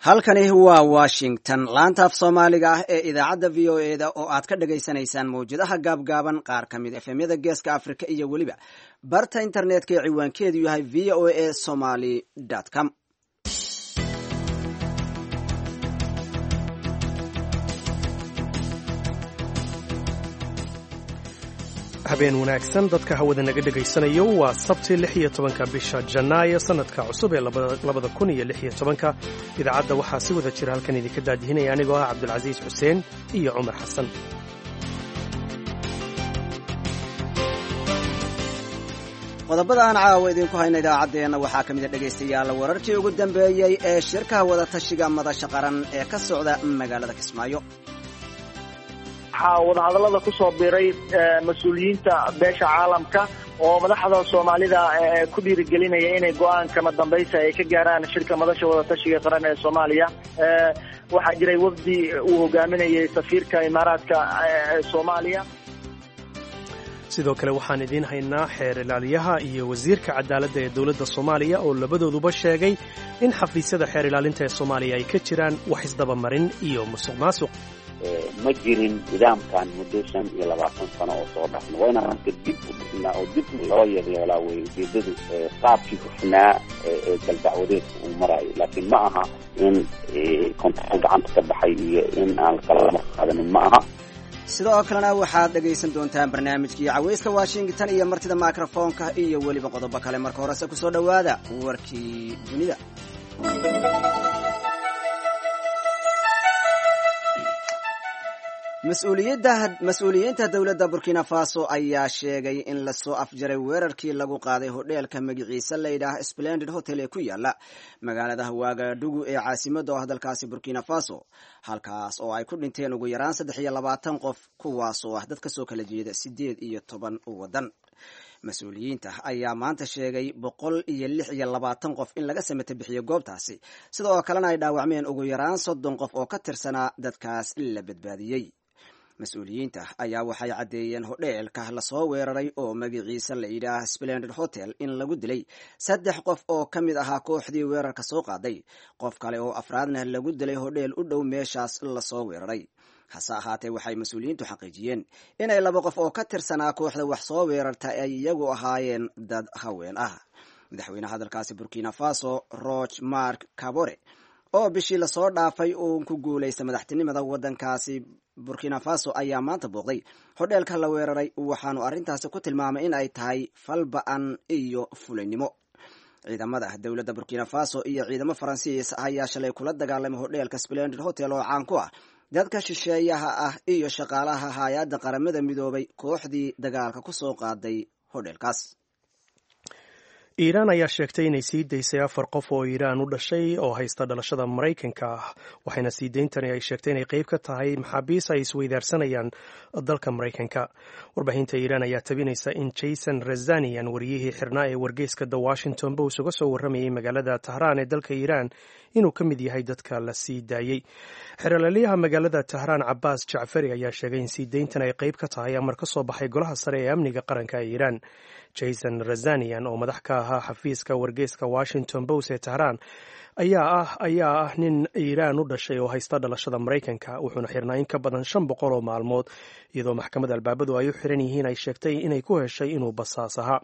halkani waa Washington laanta af Soomaaliga ah ee idaacadda VOA-da oo aad ka dhageysanaysaan mawjadaha gaabgaaban qaar ka mid FM-yada Geeska Afrika iyo waliba barta internetka ee ciwaankeedu yahay voasomali.com. habeen wanaagsan dadka hawada naga dhegaysanayo waa sabti 16 bisha Janaayo sanadka cusub ee 2016 idaacadda waxaa si wada jira halkan idinka daadihinaya anigoo ah Cabdulcasiis Xuseen iyo Cumar Xasan. qodobada aan caawa idinku hayna idaacadeena waxaa ka mid ah dhageystayaal wararkii ugu dambeeyay ee shirka wada tashiga madasha qaran ee ka socda magaalada Kismaayo. waxaa wadahadallada ku soo biiray mas-uuliyiinta beesha caalamka oo madaxda Soomaalida ku dhiirigelinaya inay go'aan kama dambaysa ay ka gaaraan shirka madasha wada tashiga qaran ee Soomaaliya. waxaa jiray wafdi uu hogaaminayay safiirka Imaaraadka Soomaaliya. sidoo kale waxaan idiin haynaa xeer ilaaliyaha iyo wasiirka cadaaladda ee dowladda Soomaaliya oo labadooduba sheegay in xafiisyada xeer ilaalinta ee Soomaaliya ay ka jiraan wax isdabamarin iyo musuqmaasuq. ma jirin nidaamkan muddo 25 sano oo soo dhaafna wayna marka dib u dhisnaa oo dib loo yeelaa way ujeedadu qaabkii hufnaa ee daldacwadeed uu marayo laakiin ma aha in kontarool gacanta ka baxay iyo in aan kala qaadanin ma aha. sidoo kalena waxaad dhagaysan doontaan barnaamijkii caweyska Washington iyo martida microphone-ka iyo waliba qodobo kale. marka horese ku soo dhawaada warkii dunida. mas-uuliyiinta dowladda Burkina Faso ayaa sheegay in la soo afjaray weerarkii lagu qaaday hodheelka magaciisa la yidhaah Splendid Hotel ee ku yaala magaalada Ouagadougou ee caasimadda oo dalkaasi Burkina Faso, halkaas oo ay ku dhinteen ugu yaraan 23 qof kuwaasoo ah dad ka soo kala jeeda 18 waddan. mas-uuliyiinta ayaa maanta sheegay 126 qof in laga samata bixiyo goobtaasi, sidoo kalena ay dhaawacmeen ugu yaraan 30 qof oo ka tirsanaa dadkaas la badbaadiyey. mas-uuliyiinta ayaa waxay caddeeyeen hodheelka lasoo weeraray oo magaciisa la yidhaah Splendid Hotel in lagu dilay 3 qof oo ka mid ahaa kooxdii weerarka soo qaaday. qof kale oo afraadna lagu dilay hodheel u dhow meeshaas lasoo weeraray. hase ahaatee waxay mas-uuliyiintu xaqiijiyeen inay 2 qof oo ka tirsanaa kooxda wax soo weerarta ay iyagu ahaayeen dad haween ah. madaxweynaha dalkaasi Burkina Faso Roch Marc Kabore oo bishii lasoo dhaafay uu ku guuleystay madaxtinimada waddankaasi Burkina Faso ayaa maanta booqday hodheelka la weeraray, waxaanu arrintaasi ku tilmaamay in ay tahay falba'an iyo fulaynimo. ciidamada dowladda Burkina Faso iyo ciidamo Faransiis ayaa shalay kula dagaalamay hodheelka Splendid Hotel oo caan ku ah dadka shisheeyaha ah iyo shaqaalaha hay'adda qaramada midoobay kooxdii dagaalka ku soo qaaday hodheelkaas. Iiraan ayaa sheegtay inay sii daysay 4 qof oo Iiraan u dhashay oo haysta dhalashada Mareykanka ah, waxayna sii deyntani ay sheegtay inay qayb ka tahay maxaabiis ay isweydaarsanayaan dalka Mareykanka. warbaahinta Iiraan ayaa tabinaysa in Jason Rezaian, wariyihii xirnaa ee wargeyska The Washington Post uga soo warramayay magaalada Tahraan ee dalka Iiraan, inuu ka mid yahay dadka la sii daayay. xeerlaaliyaha magaalada Tahraan Cabbaas Jacfari ayaa sheegay in sii deyntan ay qayb ka tahay amar ka soo baxay golaha sare ee amniga qaranka ee Iiraan. Jason Rezaian oo madax ka ahaa xafiiska wargeyska Washington Post ee Tahraan ayaa ah nin Iiraan u dhashay oo haysta dhalashada Mareykanka, wuxuuna xirnaa in ka badan 500 oo maalmood, iyadoo maxkamadda albaabadu ay u xiran yihiin ay sheegtay inay ku heshay inuu basaas ahaa.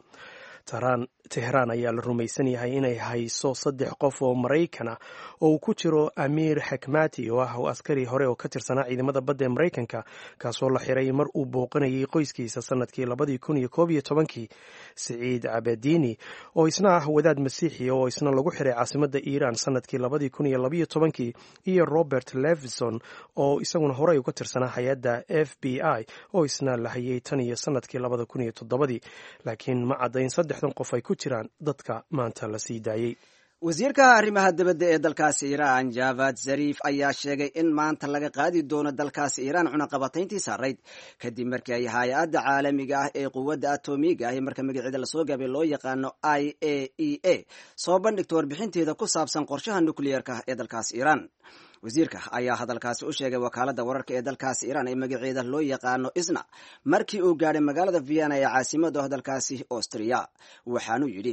Tehraan ayaa la rumaysan yahay inay hayso 3 qof oo Mareykan ah oo uu ku jiro Amiir Hekmati oo ah askari hore oo ka tirsanaa ciidamada badda ee Mareykanka, kaasoo la xiray mar uu booqanayay qoyskiisa sanadkii 2011. Saciid Abedini oo isna ah wadaad masiixi oo isna lagu xiray caasimadda Iiraan sanadkii 2012, iyo Robert Levison oo isaguna horey uga tirsanaa hay'adda FBI oo isna la hayay tan iyo sanadkii 2007, laakiin ma caddayn 3 qof ay ku jiraan dadka maanta la sii daayay. wasiirka arrimaha dibadda ee dalkaasi Iiraan Javad Zarif ayaa sheegay in maanta laga qaadi doono dalkaasi Iiraan cunaqabatayntii saarayd kadib markii ay hay'adda caalamiga ah ee quwadda atomiga ah marka magaceeda lasoo gaabay loo yaqaano IAEA soo bandhigto warbixinteeda ku saabsan qorshaha nukliyeerka ee dalkaasi Iiraan. wasiirka ayaa hadalkaasi u sheegay wakaaladda wararka ee dalkaasi Iiraan ee magaceeda loo yaqaano ISNA markii uu gaadhay magaalada Vienna ee caasimadda dalkaasi Austria. waxaanu yidhi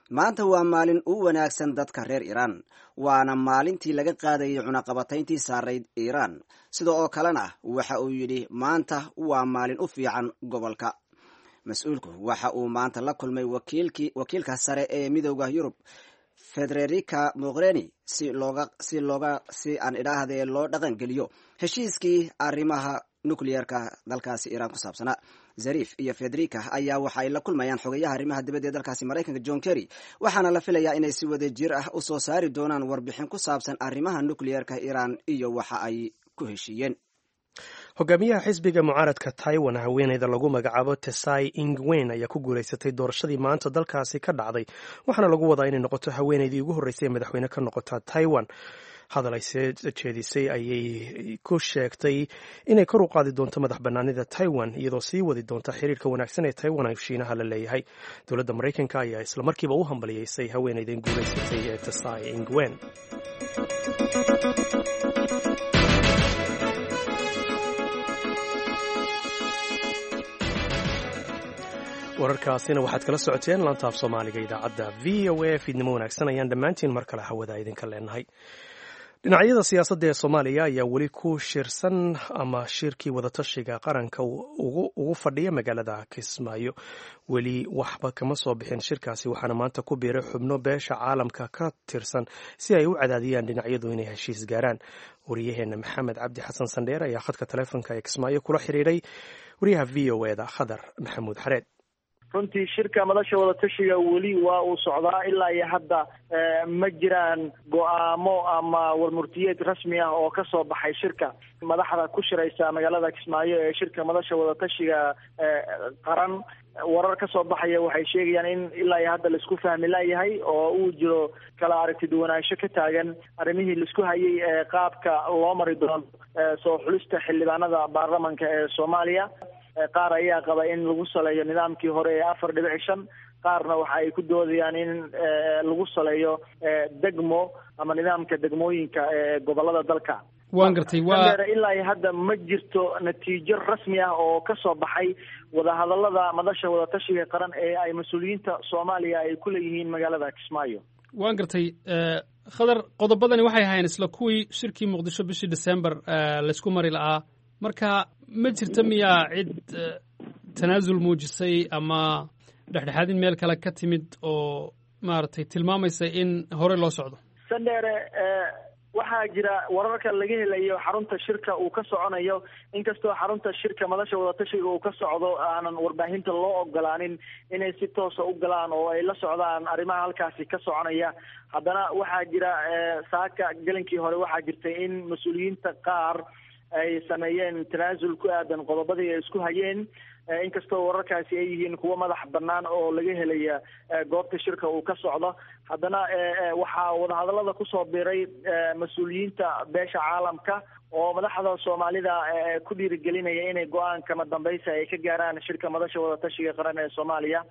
maanta waa maalin u wanaagsan dadka reer iiraan waana maalintii laga qaadayay cunaqabatayntii saarayd iiraan sida oo kalena waxa uu yidhi maanta waa maalin u fiican gobolka. mas-uulku waxa uu maanta la kulmay wakiilka sare ee midooda yurub Federica Mogherini si aan idhaahdee loo dhaqangeliyo heshiiskii arrimaha nuclearka dalkaasi iiraan ku saabsanaa. Zarif iyo Federica ayaa waxa ay la kulmayaan xogayaha arrimaha dibadda ee dalkaasi Maraykanka John Kerry, waxaana la filayaa inay si wada jir ah u soo saari doonaan warbixin ku saabsan arrimaha nuclearka Iiraan iyo waxa ay ku heshiiyeen. hogaamiyaha xisbiga mucaaradka Taiwan haweeneyda lagu magacaabo Tsai Ing-wen ayaa ku guulaysatay doorashadii maanta dalkaasi ka dhacday, waxaana lagu wadaa inay noqoto haweeneydii ugu horreysay ee madaxweyne ka noqota Taiwan. hadal ay jeedisay ayay ku sheegtay inay kor u qaadi doonto madax bannaanida Taiwan iyadoo sii wadi doonta xiriirka wanaagsan ee Taiwan ay Shiinaha la leeyahay. dowladda Maraykanka ayaa isla markiiba u hambaliyeysay haweeneydan guulaysatay ee Tsai Ing-wen. wararkaasina waxaad kala socoteen laanta af soomaaliga idaacadda VOA. fiidnimo wanaagsan ayaan dhammaantiin mar kale hawada idinka leenahay. dhinacyada siyaasadda ee Soomaaliya ayaa weli ku shirsan ama shirkii wadatashiga qaranka ugu fadhiya magaalada Kismaayo. weli waxba kama soo bixin shirkaasi, waxaana maanta ku biiray xubno beesha caalamka ka tirsan si ay u cadaadiyaan dhinacyadu inay heshiis gaaraan. wariyaheena Maxamed Cabdi Xasan Sandheer ayaa khadka taleefanka ee Kismaayo kula xiriiray wariyaha VOA-da Khadar Maxamuud Xareed. runtii shirka madasha wadatashiga weli waa uu socdaa ilaa iyo hadda ma jiraan go-aamo ama warmurtiyeed rasmi ah oo ka soo baxay shirka. madaxda ku shiraysa magaalada Kismaayo ee shirka madasha wadatashiga qaran, warar ka soo baxaya waxay sheegayaan in ilaa iyo hadda laisku fahmi laayahay oo uu jiro kala aragti duwanaansho ka taagan arrimihii laisku hayay ee qaabka loo mari doono soo xulista xildhibaanada baarlamanka ee Soomaaliya. qaar ayaa qaba in lagu saleeyo nidaamkii hore ee 4.5, qaarna waxa ay ku doodayaan in lagu saleeyo degmo ama nidaamka degmooyinka ee gobolada dalka. waan gartay ilaa iyo hadda ma jirto natiijo rasmi ah oo ka soo baxay wadahadalada madasha wadatashiga qaran ee ay mas-uuliyiinta Soomaaliya ay ku leeyihiin magaalada Kismaayo. waan gartay Khadar, qodobadani waxay ahaayeen isla kuwii shirkii Muqdisho bishii December laysku mari lahaa. marka ma jirta miyaa cid tanaasul muujisay ama dhexdhexaadin meel kale ka timid oo maaragtay tilmaamaysa in hore loo socdo? Sandheere, waxaa jira wararka laga helayo xarunta shirka uu ka soconayo, inkastoo xarunta shirka madasha wadatashiga uu ka socdo aanan warbaahinta loo ogolaanin inay si toosa u galaan oo ay la socdaan arrimaha halkaasi ka soconaya. haddana waxaa jira saaka gelinkii hore waxaa jirtay in mas-uuliyiinta qaar ay sameeyeen tanaasul ku aadan qodobadii ay isku hayeen, inkastoo wararkaasi ay yihiin kuwo madax bannaan oo laga helaya goobta shirka uu ka socdo. haddana waxaa wadahadalada kusoo biiray mas-uuliyiinta beesha caalamka oo madaxda Soomaalida ku dhiirigelinaya inay go-aan kama dambaysa ay ka gaaraan shirka madasha wadatashiga qaran ee Soomaaliya.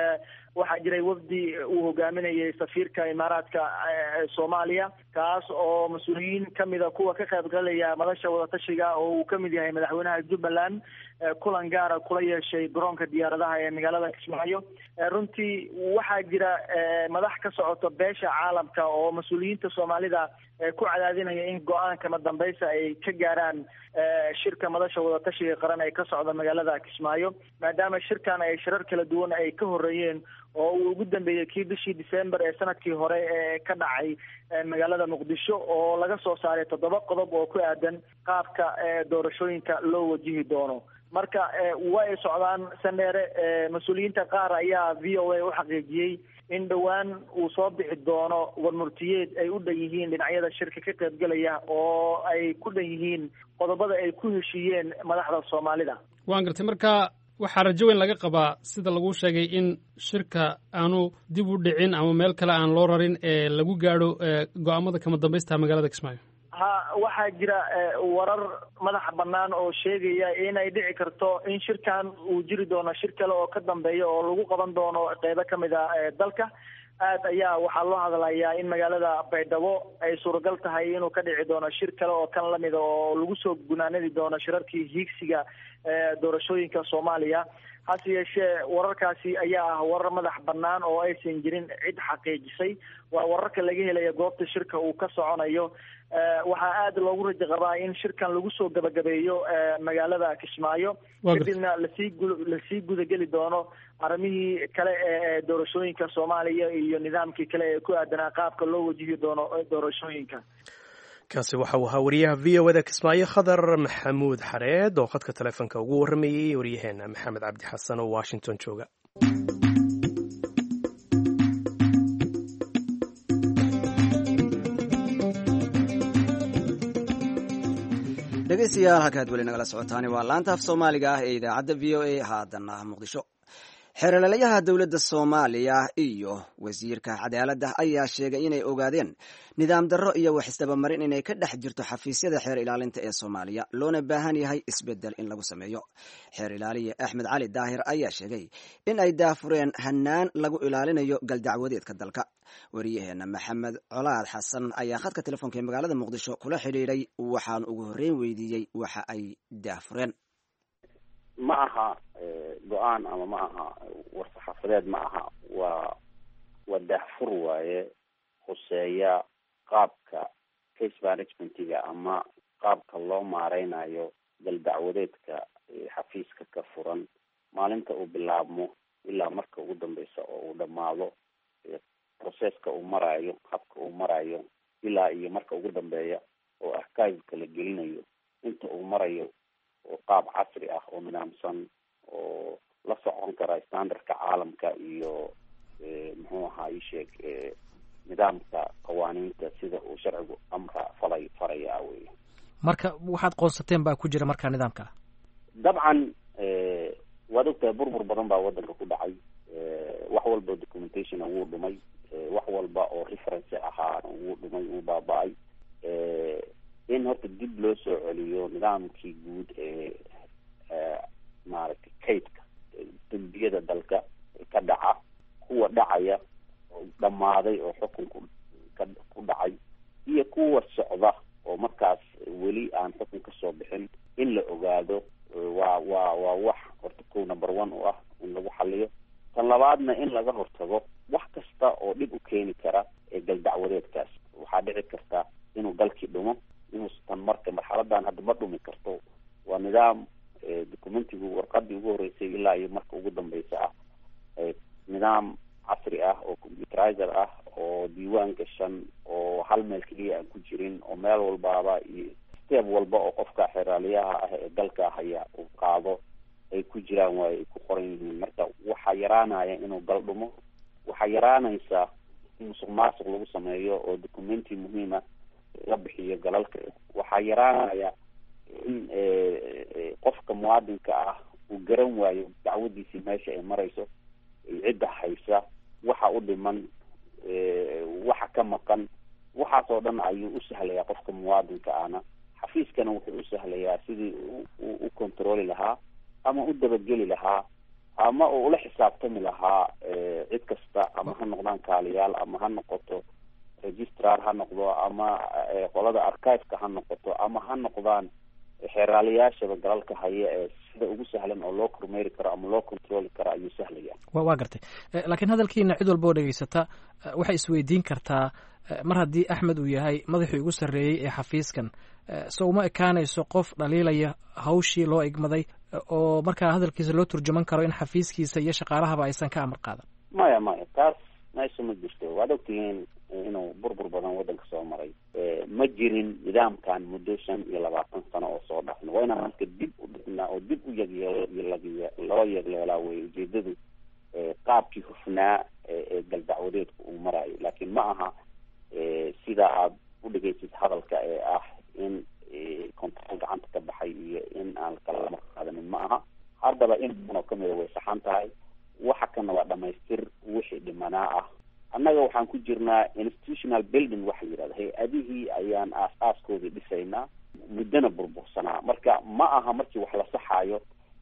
waxaa jiray wafdi uu hogaaminayay safiirka Imaaraadka Soomaaliya, kaas oo mas-uuliyiin kamida kuwa ka qayb galaya madasha wadatashiga oo uu kamid yahay madaxweynaha Jubbaland kulan gaara kula yeeshay garoonka diyaaradaha ee magaalada Kismaayo. runtii waxaa jira madax ka socoto beesha caalamka oo mas-uuliyiinta Soomaalida ku cadaadinaya in go-aan kama dambaysa ay ka gaaraan shirka madasha wadatashiga qaran ay ka socda magaalada Kismaayo, maadaama shirkan ay shirar kala duwan ay ka horeeyeen oo uu ugu dambeeyey kii bishii December ee sanadkii hore ee ka dhacay magaalada Muqdisho oo laga soo saaray 7 qodob oo ku aadan qaabka doorashooyinka loo wajihi doono. marka way socdaan Sandheere. mas-uuliyiinta qaar ayaa VOA u xaqiijiyey in dhowaan uu soo bixi doono warmurtiyeed ay u dhan yihiin dhinacyada shirka ka qaybgalaya oo ay ku dhan yihiin qodobada ay ku heshiiyeen madaxda Soomaalida. waan gartay. marka waxaa rajo weyn laga qabaa sida lagu sheegay in shirka aanu dib u dhicin ama meel kale aan loo rarin ee lagu gaadho go-aamada kama dambaysta magaalada Kismaayo. waxaa jira warar madax bannaan oo sheegaya inay dhici karto in shirkan uu jiri doono shir kale oo ka dambeeya oo lagu qaban doono qeybo kamid ah dalka. aad ayaa waxaa loo hadlayaa in magaalada Baydhabo ay suuragal tahay inuu ka dhici doono shir kale oo kan lamida oo lagu soo gunaanadi doono shirarkii hiigsiga doorashooyinka Soomaaliya. hase yeeshee wararkaasi ayaa ah warar madax bannaan oo aysan jirin cid xaqiijisay. waa wararka laga helaya goobta shirka uu ka soconayo. waxaa aada loogu rajo qabaa in shirkan lagu soo gabagabeeyo magaalada Kismaayo, kadibna lasii gudageli doono arrimihii kale ee doorashooyinka Soomaaliya iyo nidaamkii kale ee ku aadanaa qaabka loo wajihi doono doorashooyinka. kaasi waxa uu ahaa wariyaha VOA Kismaayo Khadar Maxamuud Xareed oo khadka taleefanka ugu waramayay waryaheena Maxamed Cabdi Xasan oo Washington jooga. dhegeystayaal halkaad weli nagala socotaani waa laanta af soomaaliga ah ee idaacadda VOA haadana Muqdisho. xeeralalayaha dowladda Soomaaliya iyo wasiirka cadaaladda ayaa sheegay inay ogaadeen nidaam darro iyo wax isdabamarin inay ka dhex jirto xafiisyada xeer ilaalinta ee Soomaaliya, loona baahan yahay isbeddel in lagu sameeyo. xeer ilaaliye Axmed Cali Daahir ayaa sheegay in ay daafureen hanaan lagu ilaalinayo galdacwadeedka dalka. wariyaheena Maxamed Colaad Xasan ayaa khadka telefoonka ee magaalada Muqdisho kula xidhiidhay, waxaan ugu horreyn weydiiyey waxa ay daafureen. ma aha go-aan ama ma aha war-saxaafadeed, ma aha, waa daahfur waaye khuseeya qaabka case managementiga ama qaabka loo maareynayo galdacwadeedka xafiiska ka furan maalinta uu bilaabmo ilaa marka ugu dambeysa oo uu dhammaado, processka uu marayo, habka uu marayo ilaa iyo marka ugu dambeeya oo archiveka la gelinayo, inta uu marayo oo qaab casri ah oo nidaamsan oo la socon kara standardka caalamka iyo muxuu ahaa isheeg nidaamka qawaaniinta sida uu sharcigu faraya wey. marka waxaad qoonsateen baa ku jira markaa nidaamka? dabcan waad ogtahay burbur badan baa wadanka ku dhacay. wax walba documentation wuu dhumay, wax walba oo reference ahaa wuu dhumay, wuu baaba-ay. in horta dib loo soo celiyo nidaamkii guud ee maaragtay kaydka dembiyada dalka ka dhaca, kuwa dhacaya oo dhammaaday oo xukunku ku dhacay, iyo kuwa socda oo markaas weli aan xukun ka soo bixin, in la ogaado waa wax horta kow number one u ah in lagu xaliyo. tan labaadna in laga hortago wax kasta oo dhib u keeni kara ee galdacwadeedkaas. waxaa dhici karta inuu dalkii dhumo, inuusan marka marxaladan hadda ma dhumi karto. waa nidaam documentigu warqadii ugu horeysay ilaa iyo marka ugu dambeysa ah, nidaam casri ah oo computerizer ah oo diiwaan gashan oo hal meel keliya aan ku jirin, oo meel walbaaba iyo step walba oo qofka xeraaliyaha ah ee dalka haya uu qaado ay ku jiraan, waayo ay ku qoran yihiin. marka waxaa yaraanaya inuu gal dhumo, waxaa yaraanaysa in musuq maasuq lagu sameeyo oo documenti muhiima la bixiyo galalka. waxaa yaraanaya in qofka muwaadinka ah uu garan waayo dacwadiisii meesha ay marayso, cidda haysa, waxa u dhiman, waxa ka maqan. waxaas oo dhan ayuu u sahlayaa qofka muwaadinka ahna. xafiiskana wuxuu u sahlayaa sidii u controli lahaa ama u dabageli lahaa ama uu ula xisaabtami lahaa cid kasta, ama ha noqdaan kaaliyaal, ama ha noqoto registrar, ha noqdo ama qolada archiveka ha noqoto, ama ha noqdaan xeeraaliyaashaba galalka haya ee sida ugu sahlan oo loo kormeeri karo ama loo controli karo ayuu sahlaya. waa gartay. laakiin hadalkiina cid walba oo dhegeysata waxay isweydiin kartaa, mar haddii Axmed uu yahay madaxii ugu sarreeyey ee xafiiskan, so uma ekaanayso qof dhaliilaya hawshii loo igmaday oo markaa hadalkiisa loo turjuman karo in xafiiskiisa iyo shaqaalahaba aysan ka amar qaadan? maya taas meesha ma jirto. waad ogtihiin inuu burbur badan wadanka soo maray. ma jirin nidaamkan muddo 25 sano oo soo dhafna. waa inaan marka dib u dhignaa oo dib u loo yegleelaa wey ujeedadu qaabkii hufnaa ee galdacwadeedku uu marayo. laakiin ma aha sida aad u dhegeysid hadalka ee ah in control gacanta ka baxay iyo in aan kala lama qaadanin. ma aha. haddaba in badan oo kamida way saxan tahay. waxa kana waa dhamaystir wixii dhimanaa ah. annaga waxaan ku jirnaa institutional building waxa yidhahda, hay-adihii ayaan aas-aaskoodii dhisaynaa, muddana burbursanaa. marka ma aha markii wax la saxaayo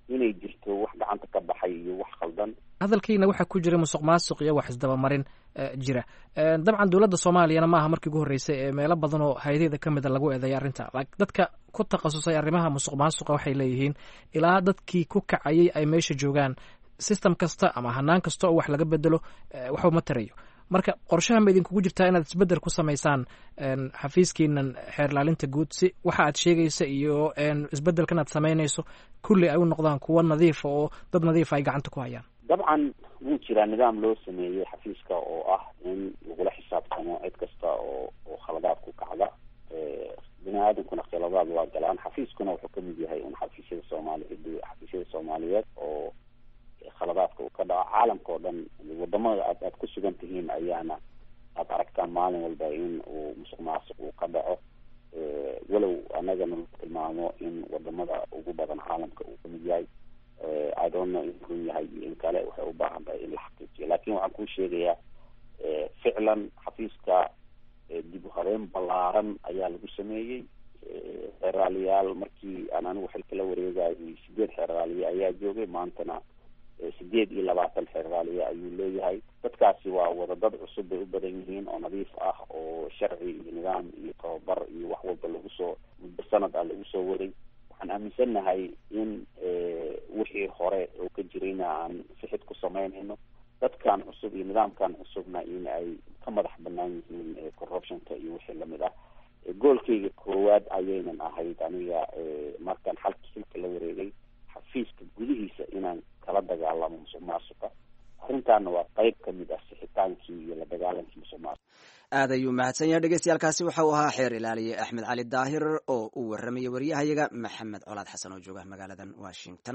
inay jirto wax gacanta ka baxay iyo wax khaldan. hadalkiina waxaa ku jira musuqmaasuq iyo wax isdabamarin jira. dabcan dowladda soomaaliyana maaha markii ugu horreysay ee meelo badan oo hay-adaheeda ka mida lagu eedeeya arrinta. dadka ku takhasusay arrimaha musuqmaasuqa waxay leeyihiin ilaa dadkii ku kacayay ay meesha joogaan, system kasta ama hanaan kasta oo wax laga bedelo waxba ma tarayo. marka qorshaha ma idinkugu jirtaa inaad isbedel ku samaysaan xafiiskiinan xeer ilaalinta guud si waxa aad sheegaysa iyo isbedelkan aad samaynayso kulli ay u noqdaan kuwo nadiifa oo dad nadiifa ay gacanta ku hayaan? dabcan wuu jiraa nidaam loo sameeyey xafiiska oo ah in lagula xisaabtamo cid kasta oo khaladaad ku kacda. bini aadamkuna khaladaad waa galaan. xafiiskuna wuxuu kamid yahay un xafiisyada soomaaliyeed oo khaladaadka uu ka dhaco caalamka oo dhan. wadamada aad ku sugan tihiin ayaana aad aragtaan maalin walba in uu musuq maasuq uu ka dhaco. walow anagana la tilmaamo in wadamada ugu badan caalamka uu kamid yahay. I don't know in run yahay iyo in kale waxay u baahan tahay in la xaqiijiyo. laakiin waxaan kuu sheegayaa ficlan xafiiska dib u habeyn ballaaran ayaa lagu sameeyey. xeeraaliyaal markii aan anigu xilka la wareegayay 8 xeeraaliye ayaa joogay. maantana 28 xeeraaliye ayuu leeyahay. dadkaasi waa wada dad cusub bay u badan yihiin oo nadiif ah oo sharci iyo nidaam iyo tababar iyo wax walba lagu soo muddo sanad ah lagu soo waday. waxaan aaminsannahay in wixii hore oo ka jirayna aan sixid ku samaynayno. dadkan cusub iyo nidaamkan cusubna in ay ka madax banaan yihiin corruptionka iyo wixii lamid ah. goolkayga koowaad ayaynan ahayd aniga markaan xilka la wareegay xafiiska gudihiisa inaan kala dagaalamo musuq maasuqa. arrintaana waa qayb kamid ah sixitaankii iyo la dagaalankii musuq maasuq. aad ayuu mahadsan yahay dhegeystayaaalkaasi waxa uu ahaa xeer ilaaliye axmed cali daahir oo uu warramayay waryahayaga maxamed colaad xasan oo jooga magaaladan washington.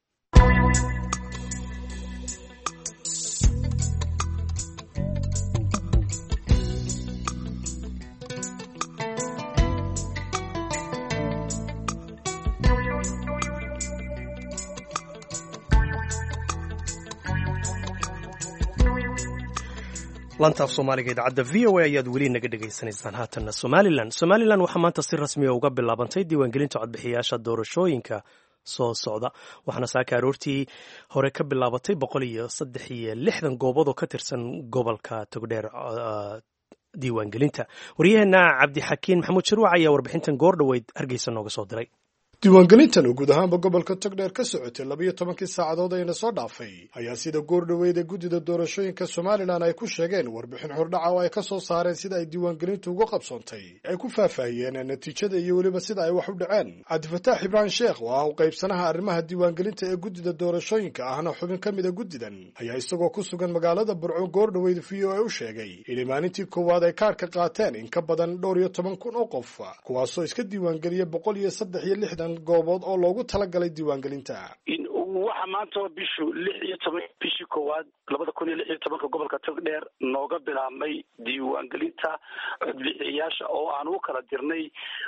lantaaf soomaaliga idaacadda v o a ayaad weli naga dhegaysanaysaan. haatanna somalilan waxaa maanta si rasmiya uga bilaabantay diiwaangelinta codbixiyaasha doorashooyinka soo socda. waxaana saaka aroortii hore ka bilaabatay 163 goobood oo ka tirsan gobolka togdheer diiwaangelinta. waryaheena cabdixakiin maxamuud shirwac ayaa warbixintan goor dhoweyd hargeysa nooga soo diray. diiwaangelintan oo guud ahaanba gobolka togdheer ka socotay 12 saacadood ayna soo dhaafay ayaa sida goor dhoweyd ee guddida doorashooyinka somalilan ay ku sheegeen warbixin hordhaca oo ay ka soo saareen sida ay diiwaangelintu uga qabsoontay ay ku faahfaahiyeen natiijada iyo weliba sida ay wax u dhaceen. cabdifataax ibraahim sheekh oo ah u qaybsanaha arrimaha diiwaangelinta ee guddida doorashooyinka ahna xubin ka mida guddidan ayaa isagoo ku sugan magaalada burco goor dhoweyd v o a u sheegay inay maalintii koowaad ay kaarka qaateen in ka badan 12,000 oo qof kuwaasoo iska diiwaangeliyay 163 goobood oo loogu talagalay diiwaangelinta. waxa maanta bishu 16 bishii koowaad 2016 gobolka togdheer nooga bilaabmay diiwaangelinta codbixiyaasha oo aan u kala dirnay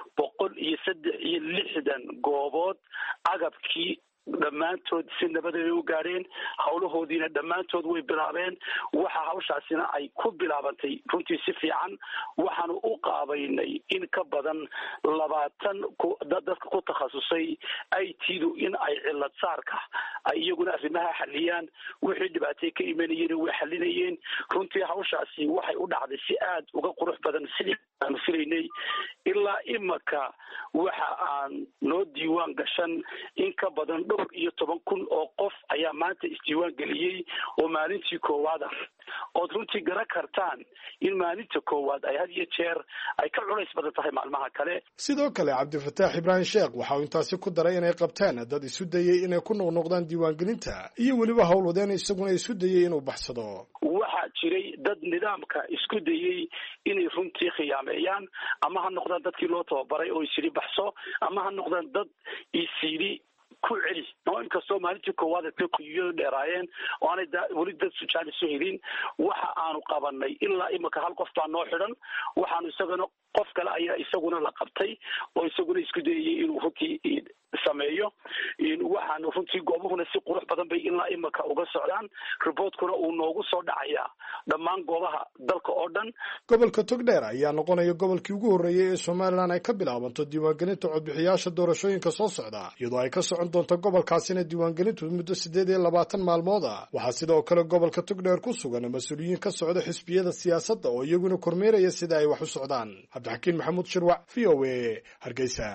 163 goobood. agabkii dhammaantood si nabadeed u gaadheen, howlahoodiina dhammaantood way bilaabeen. waxa hawshaasina ay ku bilaabantay runtii si fiican. waxaanu u qaabaynay in ka badan 20 dadka ku takhasusay IT-du in ay cilad saarka ay iyaguna arrimaha xaliyaan. wixii dhibaatay ka imanayeen way xalinayeen. runtii hawshaasi waxay u dhacday si aad uga qurux badan sidii aanu filaynay. ilaa imaka waxa aan noo diiwaan gashan in ka badan 12,000 oo qof ayaa maanta isdiiwaan geliyey oo maalintii koowaad ah. ood runtii garan kartaan in maalinta koowaad ay had iyo jeer ay ka culays badan tahay maalmaha kale. sidoo kale cabdifataax ibraahim sheekh waxa uu intaasi ku daray inay qabteen dad isu dayey inay ku noqnoqdaan diiwaangelinta iyo weliba howlwadeen isaguna isu dayey inuu baxsado. waxaa jiray dad nidaamka isku dayey inay runtii khiyaameeyaan, ama ha noqdaan dadkii loo tababaray oo isiri baxso, ama ha noqdaan dad isiri ku celi. oo inkastoo maalintii koowaad ay kuyada dheeraayeen oo aanay weli dad sujaal isu helin. waxa aanu qabanay ilaa imika hal qof baa noo xidhan. waxaanu isagana qof kale ayaa isaguna la qabtay oo isaguna isku dayayay inuu runtii sameeyo waxaanu runtii goobuhuna si qurux badan bay ilaa imika uga socdaan riboortkuna uu noogu soo dhacayaa dhammaan goobaha dalka oo dhan. gobolka togdheer ayaa noqonaya gobolkii ugu horreeyey ee somalilan ay ka bilaabanto diiwaangelinta codbixiyaasha doorashooyinka soo socda, iyadoo ay ka socon doonto gobolkaasina diiwaangelintu muddo 28 maalmood ah. waxaa sidoo kale gobolka togdheer ku sugan mas-uuliyiin ka socda xisbiyada siyaasadda oo iyaguna kormeeraya sida ay wax u socdaan. cabdixakiin maxamuud shirwac, v o a, hargeysa.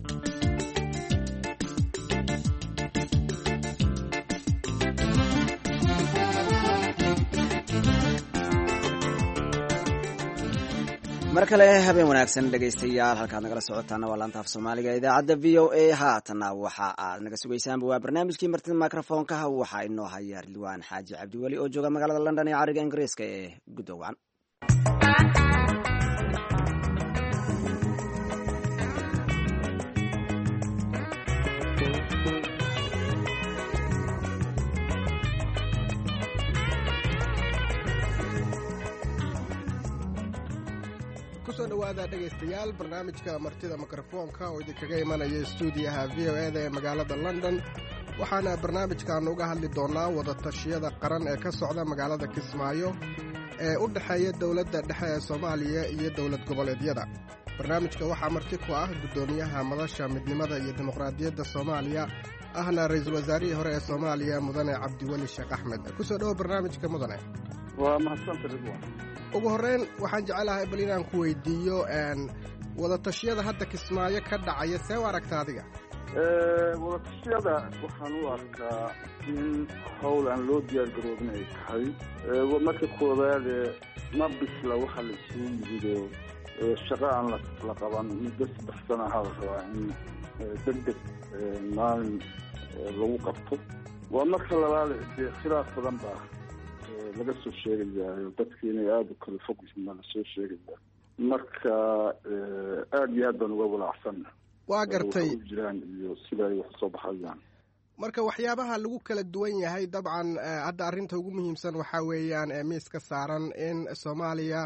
mar kale habeen wanaagsan dhegaystayaal, halkaad nagala socotaana waa laanta af soomaaliga idaacadda v o a. haatana waxa aad naga sugaysaanba waa barnaamijkii martida microfonka. waxaa inoo haya ridwaan xaaji cabdiweli oo jooga magaalada london ee cariga ingiriiska ee guddowan. kusoo dhawaada dhegaystayaal barnaamijka martida mikrofoonka oo idinkaga imanaya stuudiyaha v o eda ee magaalada london. waxaana barnaamijkan uga hadli doonaa wadatashyada qaran ee ka socda magaalada kismaayo ee u dhexeeya dowladda dhexe ee soomaaliya iyo dowlad goboleedyada. barnaamijka waxaa marti ku ah guddoomiyaha madasha midnimada iyo dimuqraadiyadda soomaaliya, ahna ra-iisul wasaarihii hore ee soomaaliya mudane cabdiweli sheekh axmed. kusoo dhawo barnaamijka mudane. waa mahadsanta ridwaan. ugu horreyn waxaan jecelahay bal inaan ku weydiiyo wadatashyada hadda kismaayo ka dhacaya see u aragta adiga? wadatashyada waxaan u arkaa in howl aan loo diyaar garoobin ay tahay. marka koowaade ma bisla waxa la isugu yimido shaqo aan la qaban muddo 3 sano aha la rabaa in degdeg maalin lagu qabto. waa marka labaad dee khilaaf badan baa laga soo sheegayaa, dadkii inay aada u kala fog yihiin la soo sheegayaa. marka aada iyo aad baan uga walaacsanna waa gartay jiraan iyo sida ay wax soo baxayaan. marka waxyaabaha lagu kala duwan yahay dabcan hadda arrinta ugu muhiimsan waxaa weeyaan miiska saaran in Soomaaliya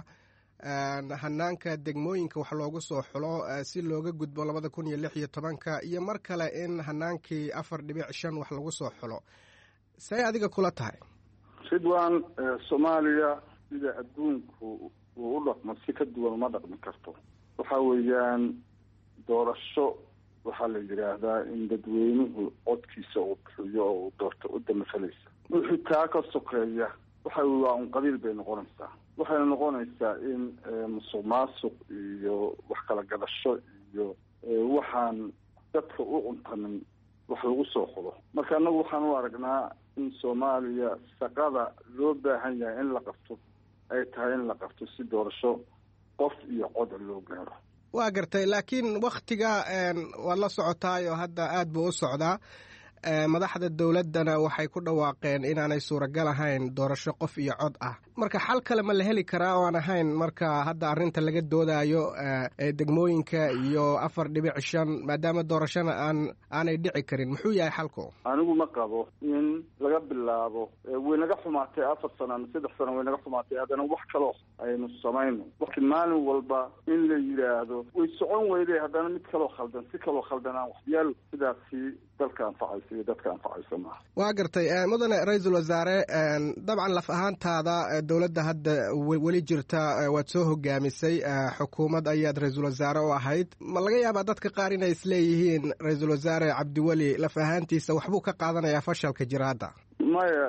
hanaanka degmooyinka wax loogu soo xulo si looga gudbo 2016 iyo mar kale in hanaankii 4.5 wax lagu soo xulo. say adiga kula tahay? ridwaan, Soomaaliya sida adduunku uu u dhaqmo si ka duwan uma dhaqmi karto. waxa weeyaan doorasho waxaa la yidhaahdaa in dadweynuhu codkiisa uu bixiyo oo uu doorto cidda masalaysa. wixii taa ka sokeeya waxa waa un qabiil bay noqonaysaa. waxayna noqonaysaa in musuq maasuq iyo wax kala gadasho iyo waxaan dadka u cuntamin wax lagu soo xulo. marka annagu waxaan u aragnaa in Soomaaliya shaqada loo baahan yahay in la qabto ay tahay in la qabto si doorasho qof iyo cod loo gaaro. waa gartay, laakiin waktiga waa la socotaayo hadda aad buu u socdaa. madaxda dowladdana waxay ku dhawaaqeen inaanay suuragal ahayn doorasho qof iyo cod ah. marka xal kale ma la heli karaa oo aan ahayn marka hadda arrinta laga doodayo degmooyinka iyo 4.5 maadaama doorashona aanay dhici karin? muxuu yahay xalku? anigu ma qabo in laga bilaabo way naga xumaatay 4 sano ama 3 sano way naga xumaatay haddana wax kaloo aynu samayno. waqti maalin walba in la yidhaahdo way socon weyday haddana mid kaloo khaldan si kaloo khaldanaan waxyaal sidaasi dalka anfacaysa iyo dadka anfacaysa maaha. waa gartay mudane ra-iisul wasaare, dabcan laf ahaantaada dowladda hadda weli jirta waad soo hogaamisay, xukuumad ayaad ra-iisul wasaare u ahayd. ma laga yaabaa dadka qaar inay isleeyihiin ra-iisul wasaare cabdiweli laf ahaantiisa waxbuu ka qaadanayaa fashalka jira hadda? maya,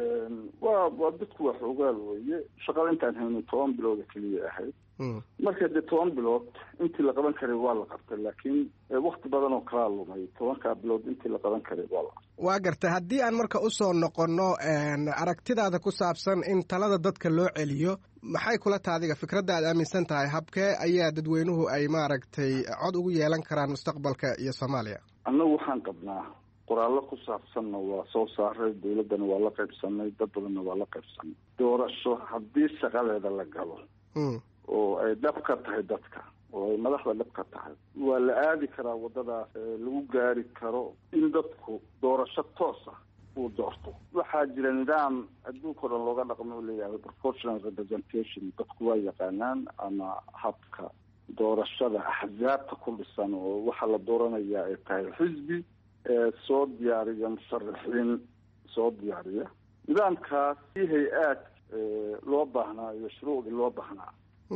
waa dadku wax ogaal weeye. shaqada intaan hayno 10 bilooda keliya ahayd. marka dee 10 bilood intii la qaban karay waa la qabtay, laakiin wakti badan oo kalaa lumay. 10 bilood intii la qaban karay waa la qabtay. waa gartay, haddii aan marka usoo noqonno aragtidaada ku saabsan in talada dadka loo celiyo, maxay kula tahay adiga? fikradda aad aaminsan tahay habkee ayaa dadweynuhu ay maaragtay cod ugu yeelan karaan mustaqbalka iyo Soomaaliya? annagu waxaan qabnaa qoraallo ku saabsanna waa soo saaray, dowladdana waa la qaybsanay, dad badanna waa la qaybsanay. doorasho haddii shaqadeeda la galo oo ay dhab ka tahay dadka oo ay madaxda dhab ka tahay, waa la aadi karaa waddadaas lagu gaari karo in dadku doorasho toos ah uu doorto. waxaa jira nidaam adduunka o dhan looga dhaqmo oo la yidhahdo proportional representation. dadku waa yaqaanaan ama habka doorashada axzaabta ku dhisan oo waxaa la dooranayaa ay tahay xisbi soo diyaariya musharaxiin soo diyaariya nidaamkaas si hay-aad loo baahnaa iyo shuruucdii loo baahnaa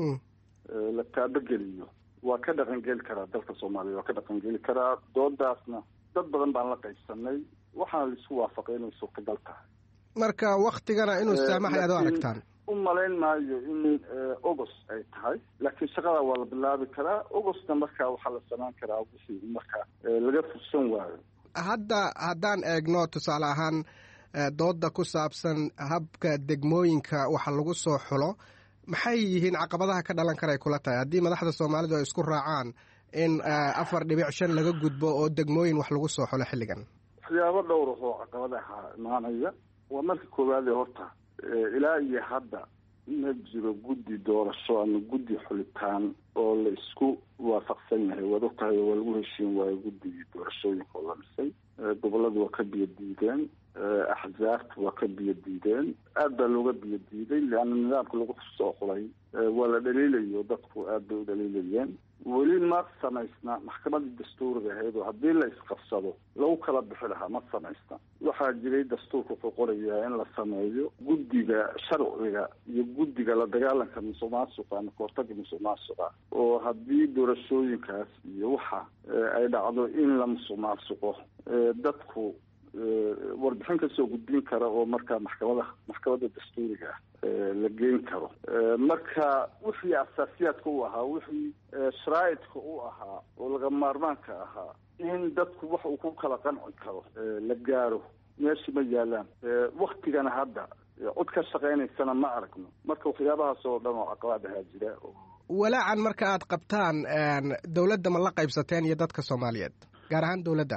la taabageliyo waa ka dhaqangeli karaa dalka soomaaliya waa ka dhaqangeli karaa. doodaasna dad badan baan la qaybsanay waxaana laisku waafaqay inay suurtagal tahay. marka waktigana inuu saamaxay aad u aragtaan? u malayn maayo in august ay tahay, laakiin shaqada waa la bilaabi karaa. augustna markaa waxaa la sameyn karaa wixii markaa laga fursan waayo. haddaan eegno tusaale ahaan dooda ku saabsan habka degmooyinka waxa lagu soo xulo, maxay yihiin caqabadaha ka dhalan kara ay kula tahay haddii madaxda soomaalidu ay isku raacaan in 4.5 laga gudbo oo degmooyin wax lagu soo xulo xilligan? waxyaabo dhowr oo caqabadaha imaanaya waa marka koowaadee horta ilaa iyo hadda ma jiro guddi doorasho ama guddi xulitaan oo la isku waafaqsan yahay. waad ogtahay waa lagu heshiin waayo guddigii doorashooyinka oo la dhisay. gobolladu waa ka biyo diideen, axzaabta waa ka biyo diideen, aad baa looga biyo diiday leanna nidaamka lagu soo xulay waa la dhaliilayo, dadku aad bay u dhaliilayeen. weli ma samaysna maxkamadii dastuuriga ahayd oo haddii la isqabsado lagu kala bixi lahaa ma samaysna. waxaa jiray dastuurka wuxuu qorayaa in la sameeyo guddiga sharciga iyo guddiga la dagaalanka musuqmaasuqa ama kahortaga musuqmaasuqa, oo haddii doorashooyinkaas iyo waxa ay dhacdo in la musuqmaasuqo dadku warbixin kasoo gudbin kara oo markaa maxkamadda dastuuriga la geyn karo. marka wixii asaasiyaadka u ahaa, wixii sharaa'idka u ahaa oo laga maarmaanka ahaa in dadku wax uu ku kala qanci karo la gaaro meeshii ma yaalaan. waktigana hadda cod ka shaqaynaysana ma aragno. marka waxyaabahaas oo dhan oo caqabad ahaa jira. walaacan marka aad qabtaan dawladda ma la qaybsateen iyo dadka soomaaliyeed gaar ahaan dawladda?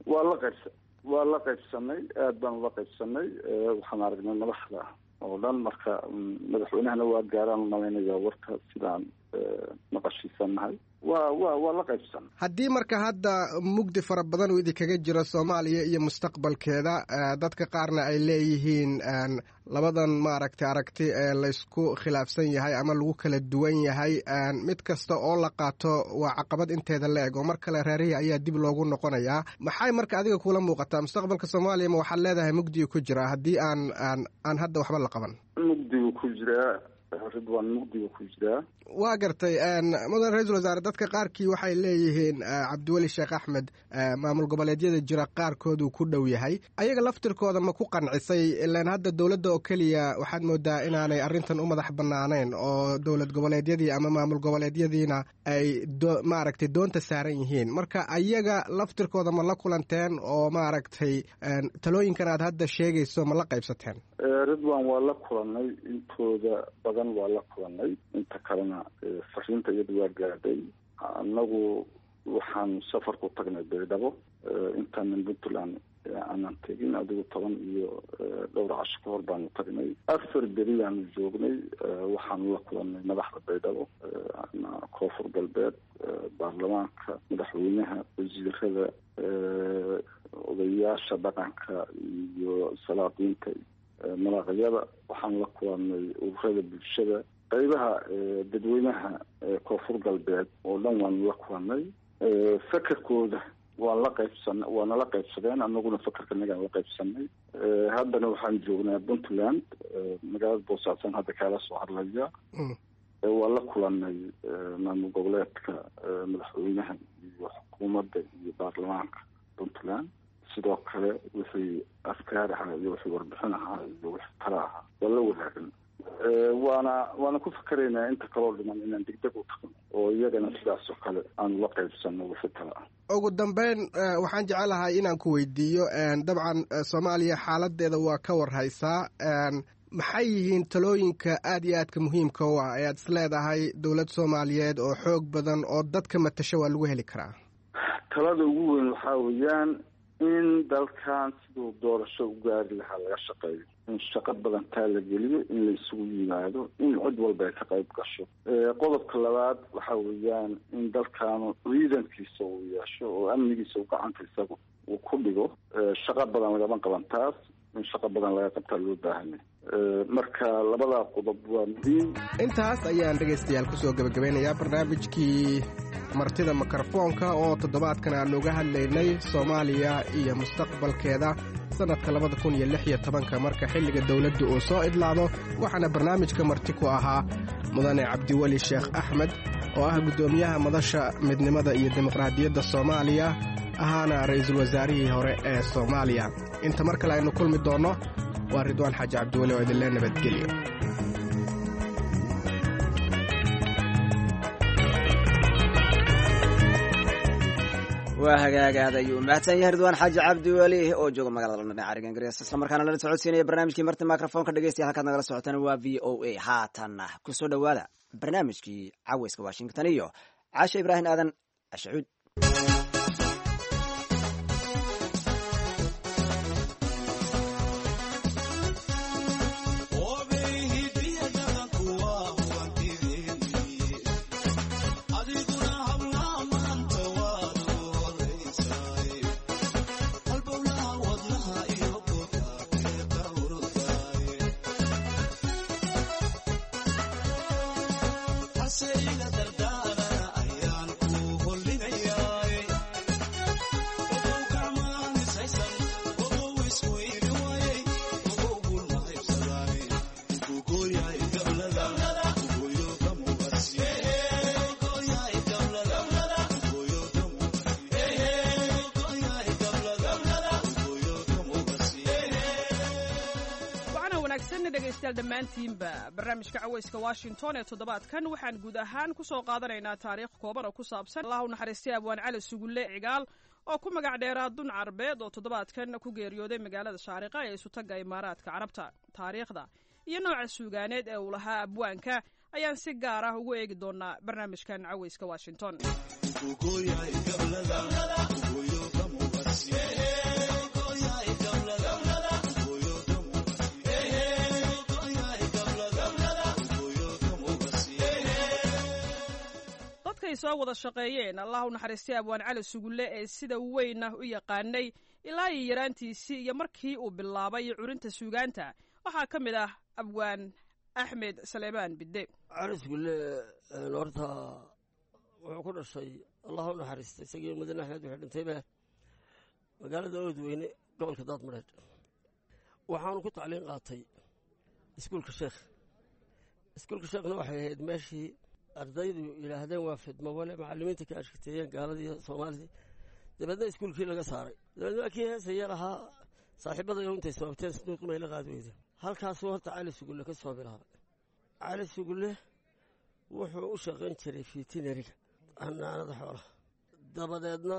waa la qaybsanay, aad baan ula qaybsanay. waxaan aragnay madaxda oo dhan. marka madaxweynahana waa gaaraan umalaynaya warka sidaan maqashiisanahay. waa la qaybsan. haddii marka hadda mugdi fara badan uu idinkaga jiro soomaaliya iyo mustaqbalkeeda, dadka qaarna ay leeyihiin labadan maaragtay aragti ee laysku khilaafsan yahay ama lagu kala duwan yahay, mid kasta oo la qaato waa caqabad inteeda la eg oo mar kale reerihii ayaa dib loogu noqonayaa. maxay marka adiga kula muuqataa mustaqbalka soomaaliya? ma waxaad leedahay mugdigu ku jiraa haddii aan hadda waxba la qaban? mugdigu ku jiraa ridwaan, mugdiga ku jiraa. waa gartay mudan ra-iisul wasaare, dadka qaarkii waxay leeyihiin cabdiweli sheekh axmed maamul goboleedyada jira qaarkooduu ku dhow yahay. ayaga laftirkooda ma ku qancisay? ilaan hadda dowladda oo keliya waxaad moodaa inaanay arrintan u madax bannaanayn oo dowlad goboleedyadii ama maamul goboleedyadiina ay maaragtay doonta saaran yihiin. marka ayaga laftirkooda ma la kulanteen oo maaragtay talooyinkan aad hadda sheegayso ma la qaybsateen? ridwaan waa la kulanay, intooda badan waa la kulanay, inta kalena fariinta iyadu waa gaadhay. annagu waxaan safar ku tagnay baydhabo intaanan puntland aanan tegin, adigu 10 iyo dhowr casho ka hor baanu tagnay. 4 beri aanu joognay. waxaanu la kulanay madaxda baydhabo, koonfur galbeed, baarlamaanka, madaxweynaha, wasiirada, odayaasha dhaqanka iyo salaadiinta, malaaqyada. waxaan la kulanay ururada bulshada, qaybaha dadweynaha koonfur galbeed oo dhan waanu la kulanay. fakarkooda waana la qaybsadeen, anaguna fakarkanagaan la qaybsanay. haddana waxaan joognaa puntland, magaalada boosaasan hadda kaala soo hadlaya. waa la kulanay maamul goboleedka, madaxweynaha iyo xukuumadda iyo baarlamaanka puntland. sidoo kale wixii afkaar ahaa iyo wixii warbixin ahaa iyo wixii tala ahaa waa la wadaagan. waana ku fakaraynaa inta kaloo dhiman inaan degdeg u tagno oo iyagana sidaas oo kale aanu la qaybsanno wixii tala ah. ugu dambeyn waxaan jecelahay inaan ku weydiiyo, dabcan soomaaliya xaaladeeda waa ka warhaysaa. maxay yihiin talooyinka aad iyo aadka muhiimka u ah ee aad isleedahay dowlad soomaaliyeed oo xoog badan oo dadka matasho waa lagu heli karaa? talada ugu weyn waxaa weeyaan in dalkan siduu doorasho u gaari lahaa laga shaqeeyo, in shaqo badan taa la geliyo, in la isugu yimaado, in cid walba ay ka qayb gasho. qodobka labaad waxaa weeyaan in dalkaanu ciidankiisa uu yeesho oo amnigiisa u gacanta isagu uu ku dhigo. shaqo badan lagama qaban taas. in shaqo badan laga qabtaa loo baahanya marka labadaa qodob waa muhiim. intaas ayaan dhegaystayaal kusoo gebagabeynayaa barnaamijkii martida mikrofoonka oo toddobaadkan aan uga hadlaynay soomaaliya iyo mustaqbalkeeda sanadka 2016 marka xilliga dowladda uu soo idlaado. waxaana barnaamijka marti ku ahaa mudane cabdiweli sheekh axmed oo ah guddoomiyaha madasha midnimada iyo dimuqraadiyadda soomaaliya ahaana ra'iisul wasaarihii hore ee soomaaliya. inta mar kale aynu kulmi doonno waa ridwaan xaaji cabdiweli oo idinle nabadgelyo. waa hagaagaad ayuu mahadsan yahay ridwaan xaaji cabdiweli oo jooga magaalada london ee cariga ingiriis isla markaana lala socodsiinaya barnaamijkii marti microfonka dhegeystayaal halkaad nagala socotaan waa v o a haatanna kusoo dhowaada barnaamijkii caweyska washington iyo caashe ibraahim aadan ashcuud. dhammaantiinba barnaamijka caweyska washington ee toddobaadkan waxaan guud ahaan ku soo qaadanaynaa taariikh kooban oo ku saabsan allah u naxariistay abwaan cali sugulle cigaal oo ku magac dheeraa dun carbeed oo toddobaadkan ku geeriyooday magaalada shaariqa ee isutagga imaaraadka carabta. taariikhda iyo nooca suugaaneed ee uu lahaa abwaanka ayaan si gaar ah ugu eegi doonaa barnaamijkan caweyska washington. soo wada shaqeeyeen allah u naxariistay abwaan cali sugulle ee sida weyn u yaqaanay ilaa iyo yaraantiisii iyo markii uu bilaabay curinta suugaanta waxaa ka mid ah abwaan axmed saleebaan bidde. cali sugulle horta wuxuu ku dhashay allah u naxariistay isagii mudane axmed wuxuu dhintayba magaalada oodweyne gobolka daadmareed. waxaanu ku tacliin qaatay iskuulka sheekhna waxay ahayd meeshii ardaydu yidhaahdeen waa fidmo wale macallimiinta ka ashkateeyeen gaaladii soomaalidii dabeedna iskuulkii laga saaray. dabeedna waa kii heesaya lahaa saaxiibada intay sababteen sanduuqmay la qaad weyda. halkaasuu horta cali sugulle ka soo bilaabay. cali sugulle wuxuu u shaqayn jiray fitinariga xanaanada xoolaha. dabadeedna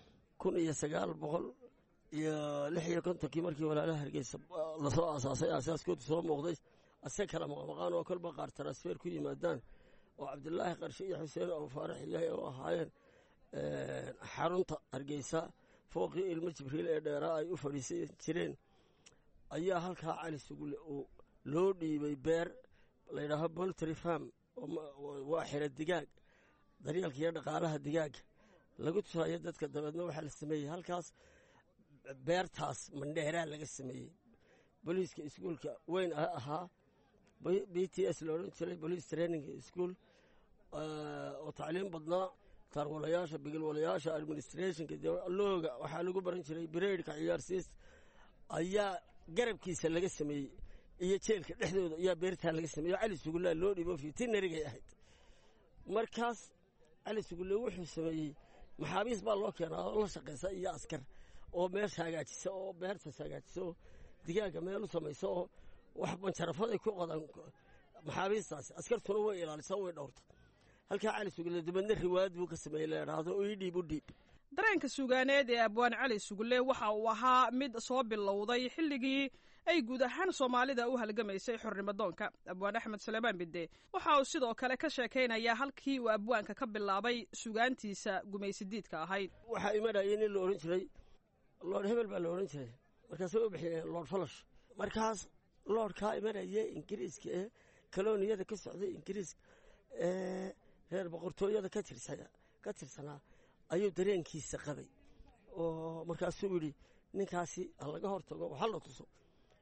1956 markii walaalaha Hargeysa lasoo aasaasay aasaaskoodu soo muuqday ase kala maqaan oo kolba qaar transfer ku yimaadaan oo cabdilaahi qarshe iyo xuseen oo faarax yahay oo ahaayeen xarunta Hargeysa fooqii ilmo Jibriil ee dheeraa ay u fadhiisan jireen ayaa halkaa cali sugulle uu loo dhiibay beer la yidhaaho poultry farm waa xira digaag daryeelkiiyo dhaqaalaha digaaga lagu tusayo dadka. dabeedna waxaa la sameeyey halkaas beertaas mandheeraa laga sameeyey. booliiska iskuulka weyn ahaa BTS la odhan jiray police training school oo tacliim badnaa tarwalayaasha bigilwalayaasha administrationka looga waxaa lagu baran jiray bireydka ciyaarsiis ayaa garabkiisa laga sameeyey iyo jeelka dhexdooda ayaa beertaa laga sameeyey. cali sugulle loo dhibo fitinarigay ahayd. markaas cali sugulle wuxuu sameeyey maxaabiis baa loo keenaa oo la shaqaysa iyo askar oo meesha hagaajisa oo beertas hagaajisa oo digaaga meel u samaysa oo wax banjarafaday ku qodan maxaabiistaasi askartuna way ilaalisaa way dhowrta. halkaa cali sugulle dibadna riwaayad buu ka sameeyey la yidhaahdo u dhiib. dareenka suugaaneed ee abwaan cali sugulle waxa uu ahaa mid soo bilowday xilligii ay guud ahaan soomaalida u halgamaysay xornimadoonka. abwaan axmed saleebaan bidde waxa uu sidoo kale ka sheekaynayaa halkii uu abwaanka ka bilaabay suugaantiisa gumaysidiidka ahayd. waxaa imanayay nin la odhan jiray lord hebel baa la odhan jiray markaasay u bixiyeen lord falash. markaas lordkaa imanaya ingiriiska ee kalooniyada ka socday ingiriiska ee reer boqortooyada ka tirsanaa ayuu dareenkiisa qabay oo markaasuu yidhi ninkaasi ha laga hortago waxa la tuso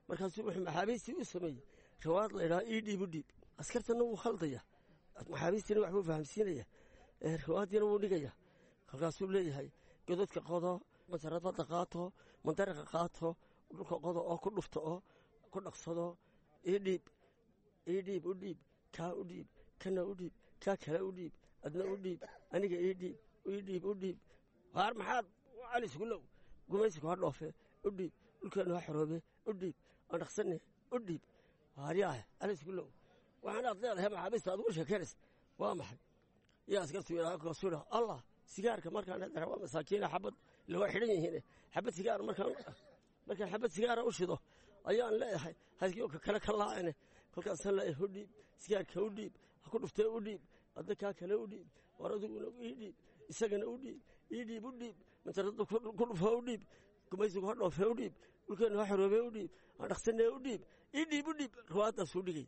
markaasuu wuxuu maxaabiistii u sameeyey riwaayad la yidhaha ii dhiib u dhiib askartana wuu khaldaya maxaabiistiina waxbuu fahamsiinaya riwaayaddiina wuu dhigaya halkaasuu leeyahay godadka qodo masaradada qaato mandariqa qaato dhulka qodo oo ku dhufto oo ku dhaqsado ii dhiib u dhiib kaa u dhiib kana u dhiib kaa kale u dhiib adna u dhiib aniga ii dhiib u dhiib waar maxaad cali isgulow gumaysiku ha dhoofe u dhiib dhulkeennu ha xoroobe u dhiib aan dhaqsanne u dhiib waaryaah cali isgulow waxaanaad leedahay maxaabiista aad ugu sheekeynaysa waa maxay yaa askartu yidhaakasuudha allah sigaarka markaan hadara waa masaakiina xabad ila waa xidhan yihiin xabad sigaar markaan xabad sigaara u shido ayaan leeyahay haskiyooka kale ka laacane kolkaasaan leeyahay u dhiib sigaarka u dhiib ha ku dhuftee u dhiib adna kaa kale u dhiib war adiguna ii dhiib isagana u dhiib ii dhiib u dhiib majarada ku dhufo u dhiib gumaysigu ha dhoofe u dhiib dhulkeennu ha xoroobe u dhiib aan dhaqsanee u dhiib ii dhiib u dhiib riwaayaddaasuu dhigay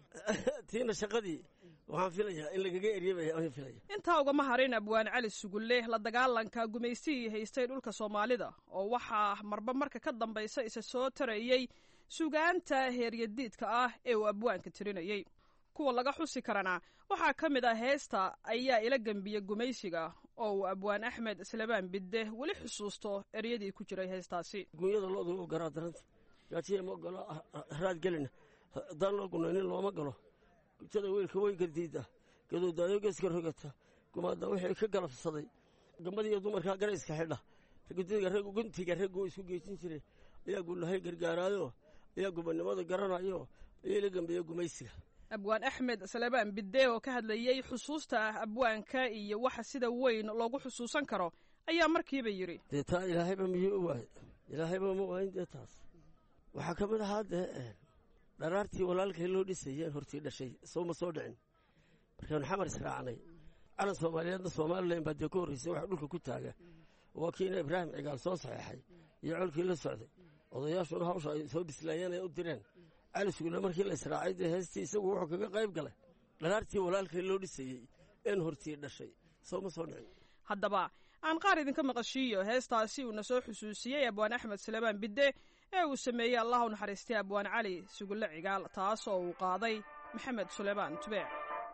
tiina shaqadii waxaan filayaa in lagaga eryabaya filaya intaa ugama harin abwaan cali sugulle la dagaalanka gumaystihii haystay dhulka soomaalida oo waxaa marba marka ka dambaysa isa soo tarayey sugaanta heeryadiidka ah ee uu abwaanka tirinayey kuwa laga xusi karana waxaa ka mid ah heesta ayaa ila gembiya gumaysiga oo uu abwaan axmed salebaan bidde weli xusuusto eryadii ku jiray heestaasi gunyada loodu garaa daranta gaajiya ma ogolo haraad gelina haddaan loo gunaynin looma galo gujada weylka way gardiida gadoodaayo geeska rogata gumaada wixii ka galabsaday gambadiiyo dumarkaa garayska xidha guntiga raggu isku geysan jiray ayaa guulahay gargaaraayo ayaa gubannimada garanayo ayaa ila gembeeya gumaysiga abwaan axmed salebaan bidde oo ka hadlayey xusuusta abwaanka iyo waxa sida weyn loogu xusuusan karo ayaa markiiba yidhi dee taa ilaahayba miyuu u waayey ilaahayba ma waayin dee taas waxaa ka mid ahaa dee dharaartii walaalkay loo dhisayeen hortii dhashay soo ma soo dhicin markaanu xamar israacnay calan soomaaliyeedna somalilan baa dee ka horraysay wax dhulka ku taaga waa kiina ibraahim cigaal soo saxeexay iyo colkii la socday odayaashuna hawsha ay soo bislaayeen ay u direen cali sugulle markii la israacay dee heestii isagu wuxuu kaga qayb galay dharaartii walaalkay loo dhisayey een hortii dhashay soo ma soo dhicin haddaba aan qaar idinka maqashiiyo heestaasi uuna soo xusuusiyey abwaan axmed salebaan bidde ee uu sameeyey allah u naxariistay abwaan cali sugulle cigaal taas oo uu qaaday maxamed suleymaan tubeec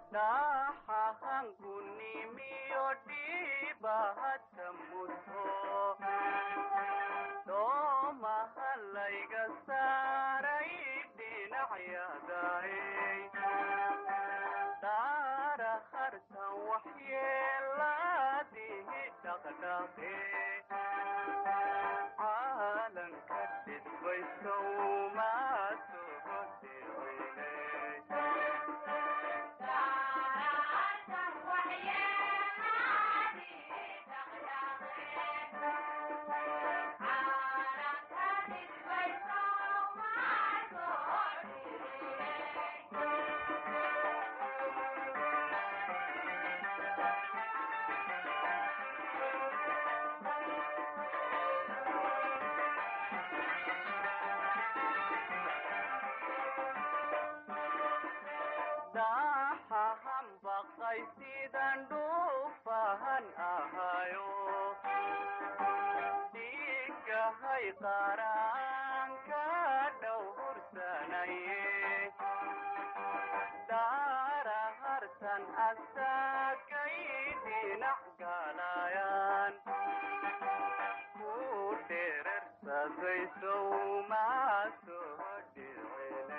dhaxahankunimiyo dhiibahadka mudho doomahalayga saaray dhinacyadaay daara hartan waxyeelaadihi dhaqdhaqe caalanka dhidbaysowmaasuhodeweyne daxahan baqay sidan dhuufahan ahayo dhigahay qaranka dhowhursanaye daara hartan asagay dhinac galayaan ku dherersadaysow maasoo dhicine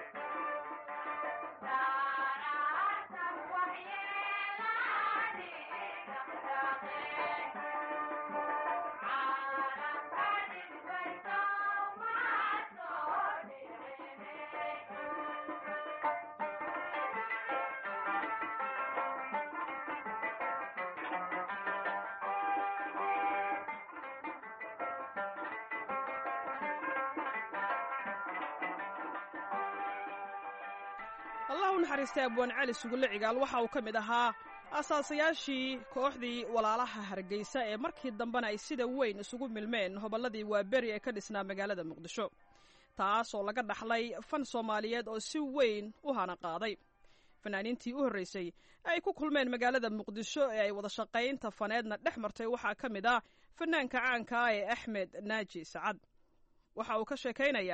allah u naxariistay abwaan cali sugulle cigaal waxa uu ka mid ahaa asaasayaashii kooxdii walaalaha hargeysa ee markii dambena ay sida weyn isugu milmeen hobolladii waaberi ee ka dhisnaa magaalada muqdisho taas oo laga dhaxlay fan soomaaliyeed oo si weyn u hana qaaday fanaaniintii u horraysay ay ku kulmeen magaalada muqdisho ee ay wada shaqaynta faneedna dhex martay waxaa ka mid ah fanaanka caanka ah ee axmed naaji sacad waxa uu ka sheekaynayaa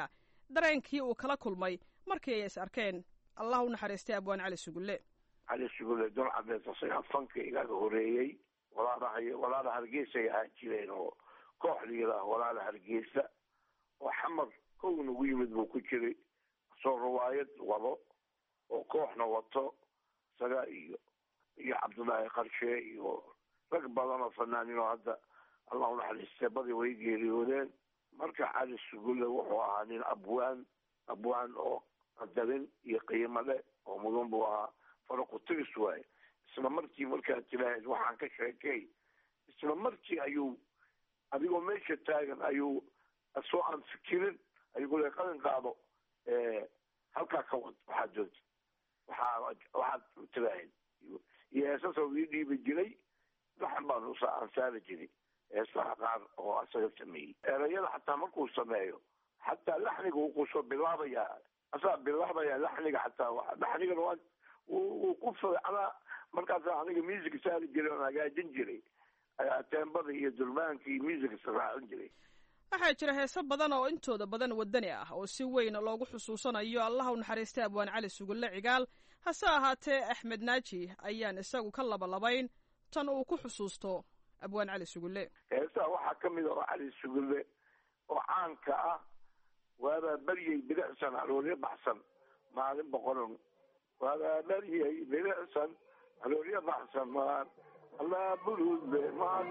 dareenkii uu kala kulmay markii ay is arkeen. allah u naxariistay abwaan cali sugulle. cali sugulle dol cadeed asagaa fanka igaga horeeyey. walaala hargeysay ahaan jireen oo koox la yidhaaho walaala hargeysa oo xamar kow nagu yimid buu ku jiray soo riwaayad wado oo kooxna wato isaga iyo cabdullaahi qarshe iyo rag badan oo fanaaniin oo hadda allah u naxariistay badi way geeriyoodeen. marka cali sugulle wuxuu ahaa nin abwaan oo qadarin iyo qiimo leh oo mudan buu ahaa. faraku-tiris waaye. isla markii markaad tilaahayd waxaan ka sheekay isla markii ayuu adigoo meesha taagan ayuu asoo aan fikirin ayuu le qalin qaado halkaa ka wad waxaad doonta waxaad tilaahayd iyo heesasoo ii dhiibi jiray laxan baan ansaari jiray heesaha qaar oo asaga sameeyey. erayada xataa markuu sameeyo xataa laxniga wuu kusoo bilaabayaa asaa bilaabaya laxniga xataa laxnigana waa wuu ku fiicnaa. markaasa aniga music saari jiray oon hagaajin jiray teembada iyo dulmaanka iyo music raacin jiray. waxaa jira heeso badan oo intooda badan wadani ah oo si weyn loogu xusuusanayo allah u naxariistay abwaan cali sugulle cigaal. hase ahaatee axmed naaji ayaan isagu ka labalabayn tan uu ku xusuusto abwaan cali sugulle. heesaha waxaa ka mid oo cali sugulle oo caanka ah waabaa beryey bilicsan aloolyo baxsan maalin boqoron waabaa beryey bilicsan aloolyo baxsan maan allah buluudle maan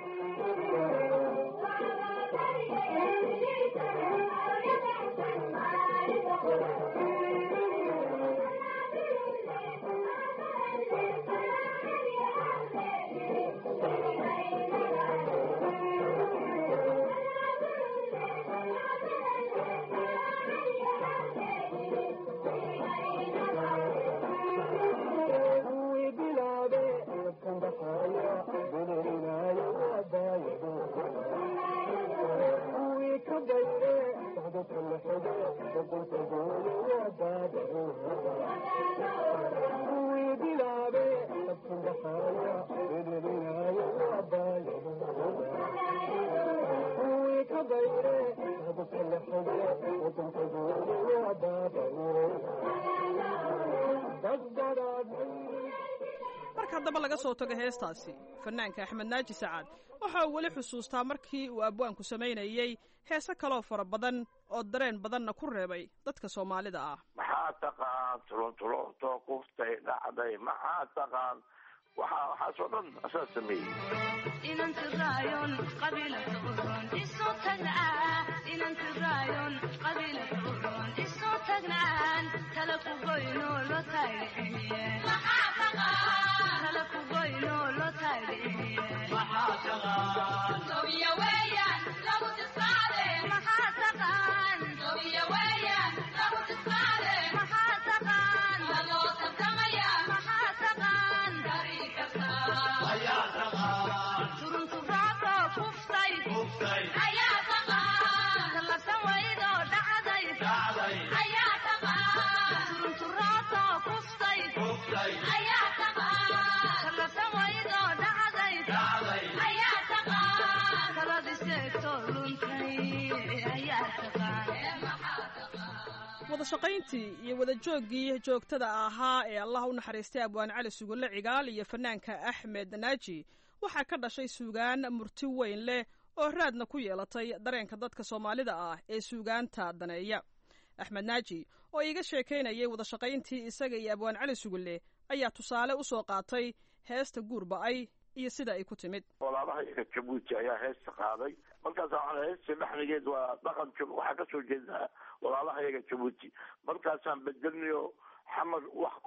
marka haddaba laga soo tago heestaasi fanaanka axmed naaji sacaad waxa uu weli xusuustaa markii uu abwaanku samaynayey heese kaloo fara badan oo dareen badanna ku reebay dadka soomaalida ah. maxaa taqaan tulontuloonto kuftay dhacday maxaa taqaan waxaasoo dhan asaa sameeyey. wada shaqayntii iyo wada jooggii joogtada ahaa ee allah u naxariistay abwaan cali sugulle cigaal iyo fanaanka axmed naaji waxaa ka dhashay suugaan murti weyn leh oo raadna ku yeelatay dareenka dadka soomaalida ah ee suugaanta daneeya. axmed naaji oo iiga sheekaynayay wada shaqayntii isaga iyo abwaan cali sugulle ayaa tusaale u soo qaatay heesta guurba'ay iyo sida ay ku timid. walaalaha jabuuti ayaa heesta qaaday markaas heesta dhexnigeed waa dhaqan waxaa kasoo jeedaa walaalahayaga jabuuti markaasaan bedelnayo xamar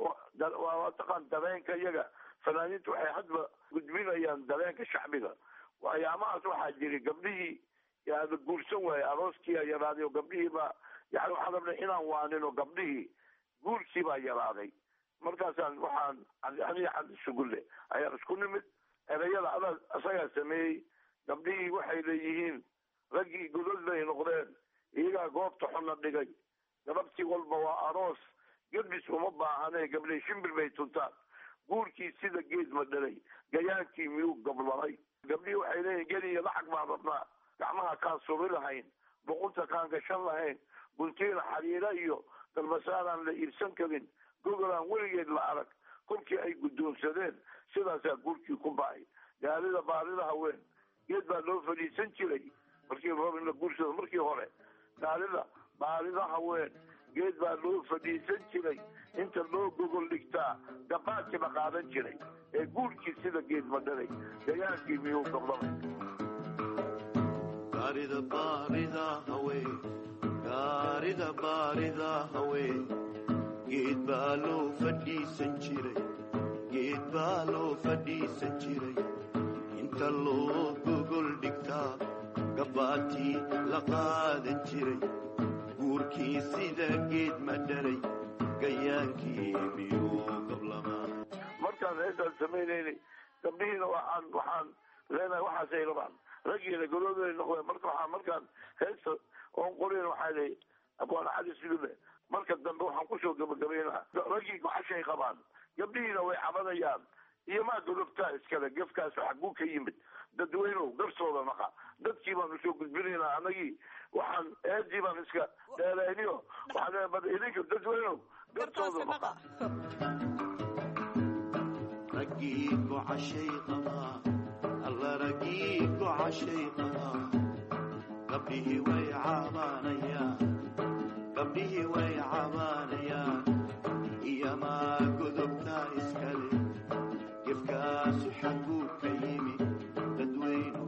waa taqaan dareenka iyaga fanaaniinta waxay hadba gudbinayaan dareenka shacbiga. ayaamahaas waxaa jiray gabdhihii la guursan waaye arooskii yaraaday oo gabdhihiiba yani waxaan rabnay inaan waanino gabdhihii guurkii baa yaraaday. markaasaan waxaan aniga cali sugulle ayaan isku nimid erayada asagaa sameeyey. gabdhihii waxay leeyihiin raggii godod bay noqdeen iyagaa goobta xuna dhigay galabtii walba waa aroos gedbis uma baahane gabdhii shimbir bay tuntaan guurkii sida geed ma dhalay gayaankii miyuu gablamay. gabdhihii waxay leeyihin geliya lacag baan rabnaa gacmaha kaan subi lahayn boqunta kaan gashan lahayn bulkeena xariira iyo dalbasaaraan la iibsan karin gogol aan weligeed la arag kolkii ay guddoonsadeen sidaasaa guurkii ku ba'ay gaalida baarida haween geed baa loo fadhiisan jiray markii rab in la guursado markii hore gaalida baarida haween geed baa loo fadhiisan jiray inta loo gogol dhigtaa gabaadkii la qaadan jiray ee guurkii sida geed madhalay dagaalkii miyuu gablamay gaarida baarida haween gaarida baarida haween geed baa loo fadhiisan jiray geed baa loo fadhiisan jiray inta loo gogol dhigtaa gabaadkii la qaadan jiray guurkii sida geed madhalay gayaankii miyuu gablamaa markaan heestaan samaynaynay gabdhihiina waxaan leenahay waxaasay rabaan raggiina golooday noqdeen markaan heesta oon qorin waxaa leey abwaan cali sugule marka dambe waxaan kusoo gabagabaynaa raggii goxashay qabaan gabdhihiina way cabanayaan iyo maa golobtaa iskale gefkaas xaguu ka yimid dadweynow garsooda naqa dadkii baanu soo gudbinaynaa anagii waxaan eedii baan iska dheerayniyo waxaan idinka dadweynow garsooda naqa raggii gocashay qabaa alla raggii gocashay qabaa gabdhihii way cabaanayaan iyamaa godobtaa iskale gefkaasu xaguu ka yimid dadweynow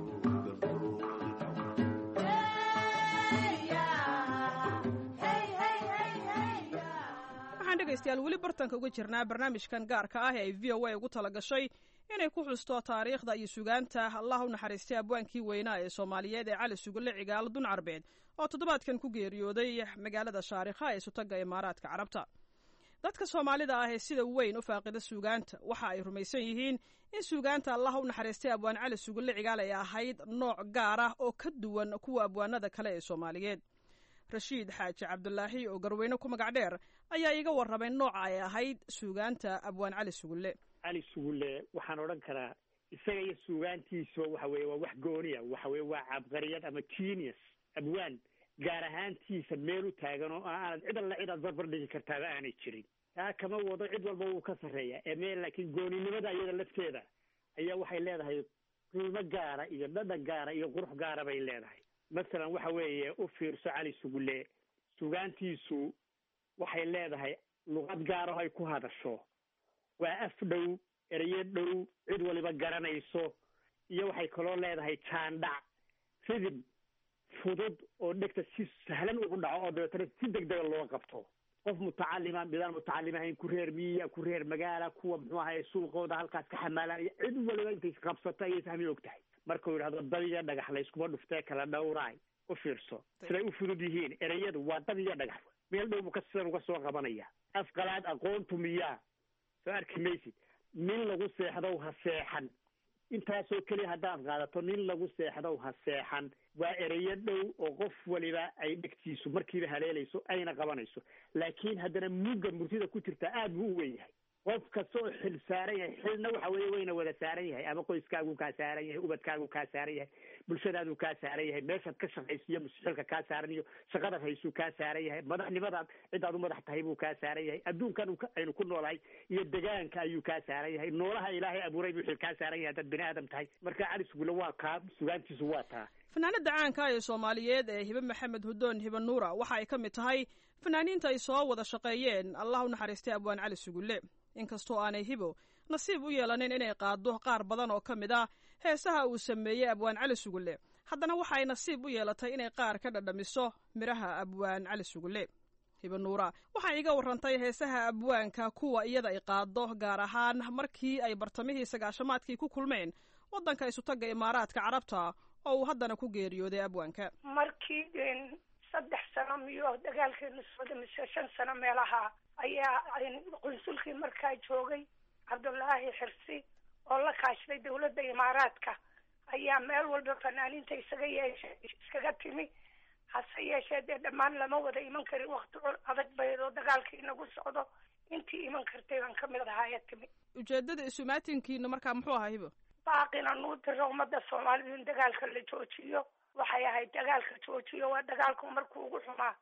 waxaan dhegaystayaal weli bartanka uga jirnaa barnaamijkan gaarka ah ee ay v o a ugu tala gashay inay ku xusto taariikhda iyo sugaanta allah u naxariistay abwaankii weynaa ee soomaaliyeed ee cali sugulle cigaal dun carbeed oo toddobaadkan ku geeriyooday magaalada shaarikha ee sutagga imaaraadka carabta dadka soomaalida ah ee sida weyn u faaqida suugaanta waxa ay rumaysan yihiin in suugaanta allah u naxariistay abwaan cali sugulle cigaal ay ahayd nooc gaar ah oo ka duwan kuwa abwaanada kale ee soomaaliyeed rashiid xaaji cabdulaahi oo garweyne ku magac dheer ayaa iiga warramay nooca ay ahayd suugaanta abwaan cali sugulle cali sugulle waxaan odhan karaa isaga iyo suugaantiisuba waxa weeye waa wax gooniya waxa weye waa cabqariyad ama genius abwaan gaar ahaantiisa meel u taagan oo aanad cid alla cidaad barbar dhigi kartaaba aanay jirin taa kama wado cid walba wuu ka sarreeya ee meel laakiin gooninimada iyada lafteeda ayaa waxay leedahay qiimo gaara iyo dhadhan gaara iyo qurux gaara bay leedahay masalan waxa weeye u fiirso cali sugulle sugaantiisu waxay leedahay luqad gaaraho ay ku hadasho waa af dhow ereyo dhow cid waliba garanayso iyo waxay kaloo leedahay jaandhac ridib fudud oo dhegta si sahlan ugu dhaco oo dabeetana si degdega loo qabto qof mutacalima midaan mutacalim ahayn ku reer miyiya ku reer magaala kuwa muxuu ahaye suuqooda halkaas ka xamaalanaya cid waliba intay qabsato ayay fahmi og tahay markuu yidhahdo dab iyo dhagax layskuma dhuftee kala dhowraay u fiirso siday u fudud yihiin ereyadu waa dab iyo dhagax meel dhow buu ka sidan uga soo qabanaya afqalaad aqoontu miyaa soo arki maysid nin lagu seexdow ha seexan intaasoo keliya haddaad qaadato nin lagu seexdow ha seexan waa ereyo dhow oo qof waliba ay dhegtiisu markiiba haleelayso ayna qabanayso laakiin haddana mugga murtida ku jirta aad buu u weyn yahay qof kasta oo xil saaran yahay xilna waxa weeye wayna wada saaran yahay ama qoyskaagu kaa saaran yahay ubadkaagu kaa saaran yahay bulshadaadu kaa saaran yahay meeshaad ka shaqaysiiyo musxilka kaa saaran iyo shaqadaad haysuu kaa saaran yahay madaxnimadaad cidaad u madax tahay buu kaa saaran yahay adduunkan aynu ku noolahay iyo degaanka ayuu kaa saaran yahay noolaha ilaahay abuuray buu xil kaa saaran yahay haddaad bini aadam tahay marka cali sugulle waa kaa sugaantiisu waa taa fanaanada caanka ee soomaaliyeed ee hibe maxamed hudoon hibe nuura waxa ay ka mid tahay fanaaniinta ay soo wada shaqeeyeen allah u naxariistay abwaan cali sugulle inkastoo aanay hibo nasiib u yeelanin inay qaado qaar badan oo ka mid ah heesaha uu sameeyey abwaan cali sugulle haddana waxa ay nasiib u yeelatay inay qaar ka dhadhamiso midhaha abwaan cali sugulle hibe nuura waxay iga warrantay heesaha abwaanka kuwa iyada ay qaado gaar ahaan markii ay bartamihii sagaashamaadkii ku kulmeen waddanka isutagga imaaraadka carabta oo uu haddana ku geeriyooday abwaanka markii 3 sano miyo dagaalkeenu socda mise 5 sano meelaha ayaa qunsulkii markaa joogay cabdullaahi xirsi oo la kaashaday dawladda imaaraadka ayaa meel walba fanaaniinta iskaga timi hase yeeshee dee dhammaan lama wada iman karin wakti adag baydoo dagaalkii inagu socdo intii iman kartay baan kamid ahaaya timi ujeedada isumaatinkiina markaa muxuu ahaa hibo baaqina nuu diro ummadda soomaalida in dagaalka la joojiyo waxay ahayd dagaalka joojiyo waa dagaalku markuu ugu xumaa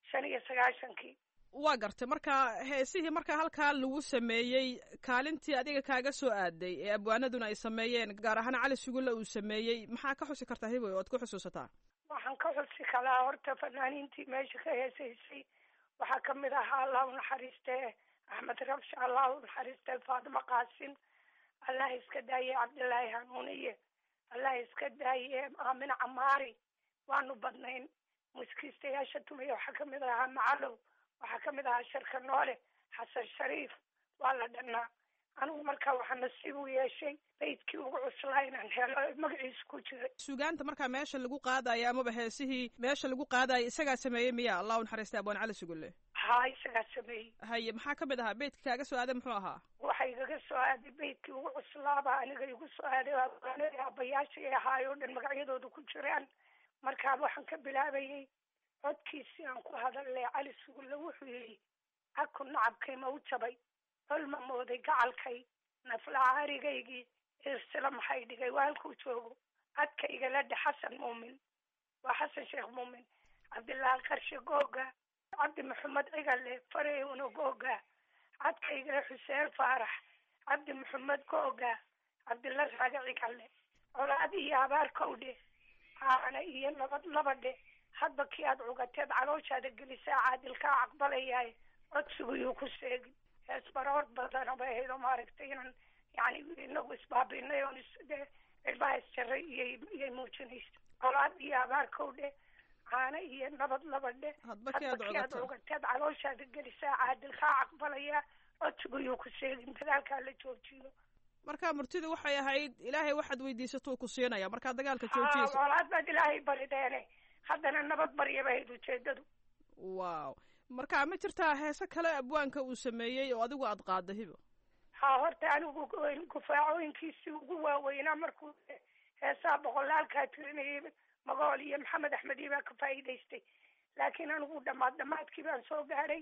1995 waa gartay marka heesihii marka halkaa lagu sameeyey kaalintii adiga kaaga soo aaday ee abwaanaduna ay sameeyeen gaar ahaan cali sugulle uu sameeyey maxaa ka xusi kartaa hiboy oad ku xusuusataa waxaan ka xusi kalaa horta fanaaniintii meesha ka heesaysay waxaa kamid ahaa allah u naxariiste axmed rabsh, allah u naxariiste faatimo qaasim, allah iska daaye cabdillaahi hanuuniye, allah iska daaye aamin camaari. waanu badnayn muskiistayaasha tumaya waxaa kamid ahaa macalow, waxaa kamid ahaa sharka noole, xasan shariif. waa la dhannaa. anigu markaa waxaa nasiib u yeeshay baydkii ugu cuslaa inaan helo magaciisa ku jiray. suugaanta markaa meesha lagu qaadayo amaba heesihii meesha lagu qaadayo isagaa sameeyey miya allah u naxariistay abwaan cali sugulle? haa, isagaa sameeyey. haye maxaa kamid ahaa beydka kaaga soo aaday muxuu ahaa? waxa igaga soo aaday baydkii ugu cuslaaba aniga igu soo aaday abwaanadii aabbayaashii ahaayoo dhan magacyadooda ku jiraan. markaa waxaan ka bilaabayay codkiisii aan ku hadalay cali sugulle wuxuu yidhi caku nacabkay ma u jabay, colma mooday gacalkay, naflaha arigaygii irsila maxay dhigay waa halkuu joogo. cadka igala dhe xasan muumin, waa xasan sheekh muumin, cabdillaahi qarshe googa, cabdi maxamed cigale farewno googa, cadka igala xuseen faarax, cabdi maxamed googa, cabdilla raaga cigale, colaad iyo abaar kowdhe, caana iyo nabad labadhe, hadba kii aad cugateed calooshaada gelisaa caadilkaa caqbalayaay, codsigu yuu ku seegin. hees baroor badana bay ahayd oo maaragtay inaan yani inagu isbaabinay oon cirbaha isjaray iyay muujinaysa. colaad iyo abaar kowdhe, caana iyo nabad labadhe, hadba kii aad cugateed calooshaada gelisaa caadilkaa caqbalaya, codsigu yuu ku seegin. dagaalkaa la joojiyo. marka murtidu waxay ahayd ilaahay waxaad weydiisatuu ku siinaya markaa dagaalka joojiyeysa. colaad baad ilaahay barideene haddana nabad barya bay ahayd ujeedadu. wow. marka ma jirtaa heese kale abwaanka uu sameeyey oo adigu aad qaadda hibo? haa, horta anigu gufaacooyinkiisii ugu waaweynaa markuu heesaha boqolaalkaa tirinayay magool iyo maxamed axmed iyo baa ka faa'iidaystay. laakiin anigu dhamaadkii baan soo gaadhay.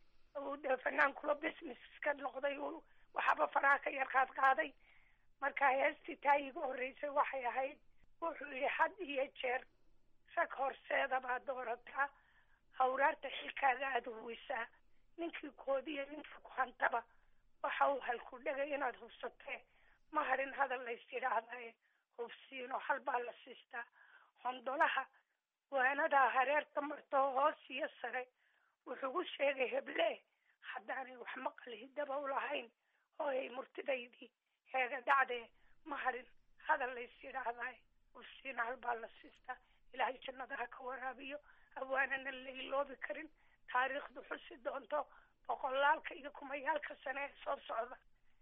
fanaankula business ka noqday, waxaaba faraha ka yar qaaday. marka heestii taa iiga horreysay waxay ahayd wuxuu yidhi had iyo jeer rag horseeda baa doorataa, hawraarta xilkaaga aada huwisaa, ninkii koodiyo ninkii ku hantaba waxa uu halku dhegay inaad hubsatee, ma harin hadal lays yidhaahdaye hubsiino hal baa la siistaa. hondolaha waanadaa hareerka marto hoos iyo sare wuxuu gu sheegay heble haddaanay wax maqal hidaba u lahayn oo ay murtidaydii heega dhacdee, ma harin hadal lays yidhaahdaye hubsiino hal baa la siistaa. ilaahay jannada ha ka waraabiyo, abwaanana la iloobi karin, taariikhdu xusi doonto boqolaalka iyo kumayaalka sane ee soo socda.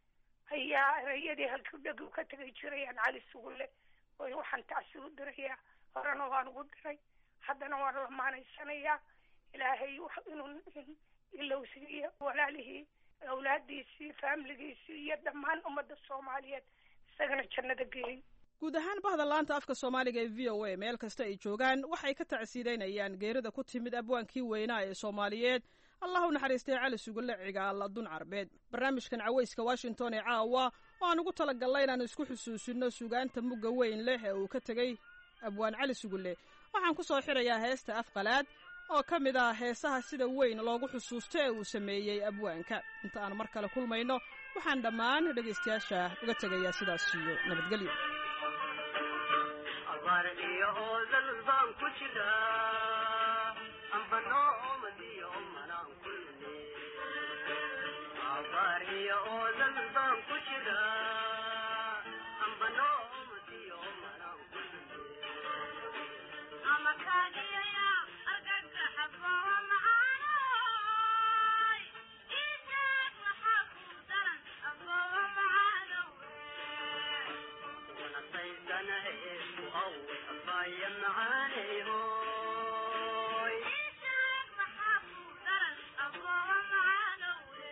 ayaa erayadii halkii dhegi ka tegay jirayaan cali sugulle. waxaan tacsi u dirayaa, horena waan ugu diray, haddana waan lamaanaysanayaa. ilaahay inuu ilowsiiyo walaalihii, awlaadiisii, faamiligiisii iyo dhammaan ummadda soomaaliyeed isagana jannada geeyey. guud ahaan bahda laanta afka soomaaliga ee v o a meel kasta ay joogaan waxay ka tacsiideynayaan geerida ku timid abwaankii weynaa ee soomaaliyeed allah u naxariistay cali sugulle cigaal dun carbeed. barnaamijkan cawayska washington ee caawa oo aan ugu talagalnay inaanu isku xusuusino sugaanta mugga weyn leh ee uu ka tegey abwaan cali sugulle, waxaan ku soo xirayaa heesta afqalaad oo ka mid ah heesaha sida weyn loogu xusuusto ee uu sameeyey abwaanka. inta aan mar kale kulmayno waxaan dhammaan dhegaystayaasha uga tegayaa sidaas iyo nabadgelyo. iyo oodal baan ku jiraa ambanoomadii manaan kulne. abaar iyo oodal baan ku jiraa ambanoomadii manaan kulne. amakaagiyaya argagga xaboo macaanoy iijeeg maxaa kuu daran aboo macaanowe wanasaydana heesu aw abaya macaaney hooy iijeeg maxaa kuu daran aboo macaanowe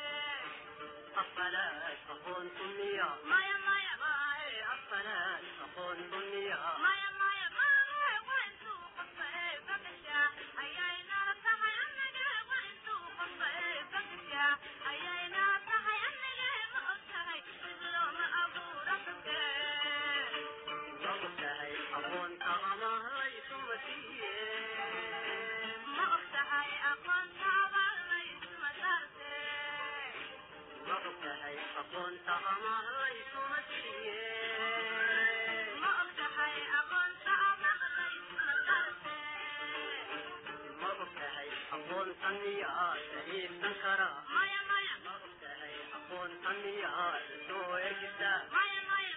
afalaad aqoon duniya maya maya maaye afalaad aqoon duniya maya maya maaye waintuu qofka ee bakasha ayaynaa tahay anaga waintuu qofka ee bakasha ayaynaa tahay anaga ma og tahay islooma abuura dadkee ma og tahay aqoonta ama haysuma siiye ma og tahay aqoonta ama laysuma siiye ma ogtahay aqoonta ama laysuma darse ma ogtahay aqoonta miyaa sariirsan kara maya maya ma ogtahay aqoonta miyaa soo egisa maya maya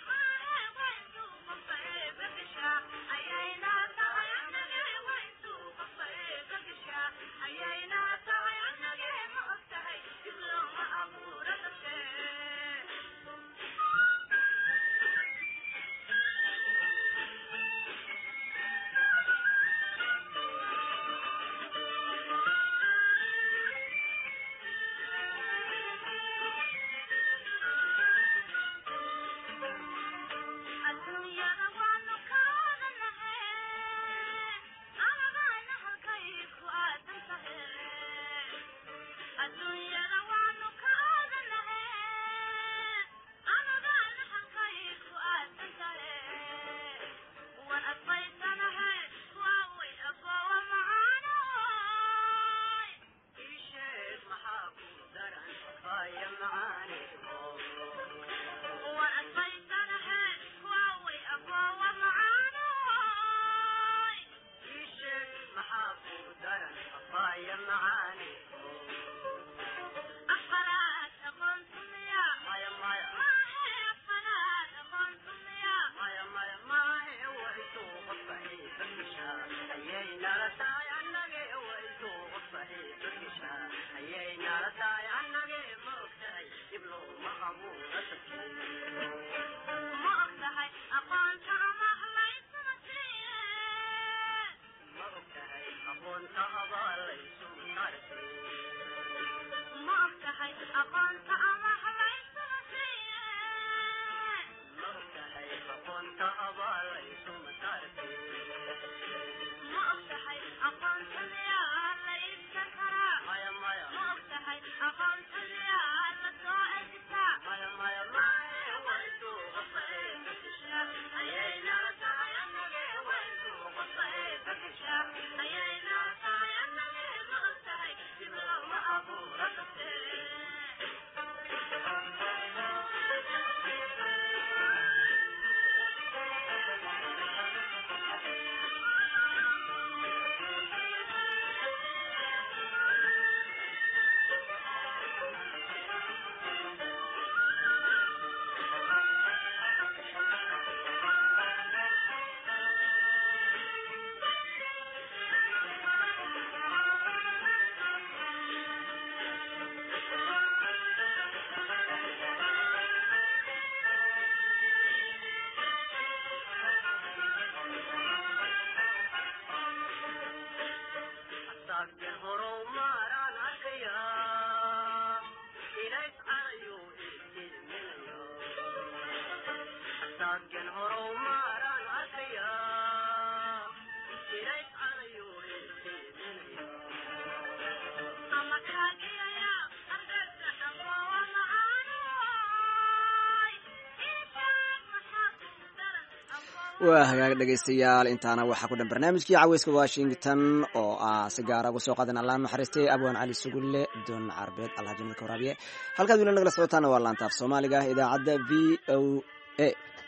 waa hagaag dhegaystayaal intaana waxaa ku dhan barnaamijkii caweyska washington oo ah si gaara uga soo qaadan allah naxariistay abwaan cali sugulle don carbeed alhaji milka waraabiye halkaad weli nagala socotaana waa laanta af soomaaliga idaacadda v o a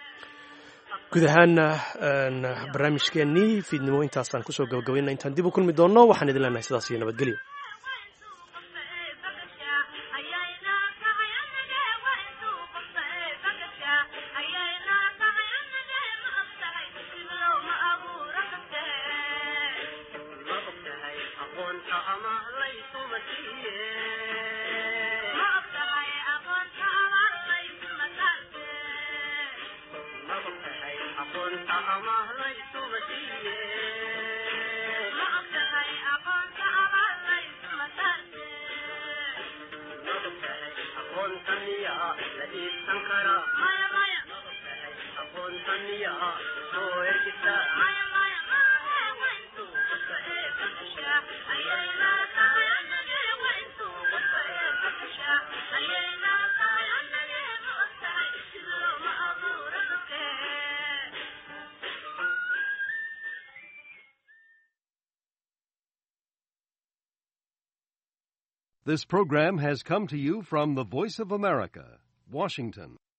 guud ahaana barnaamijkeennii fiidnimo intaasaan kusoo gabagabayna intaan dib u kulmi doonno waxaan idin leenahay sidaas iyo nabadgelyo This program has come to you from the Voice of America, Washington.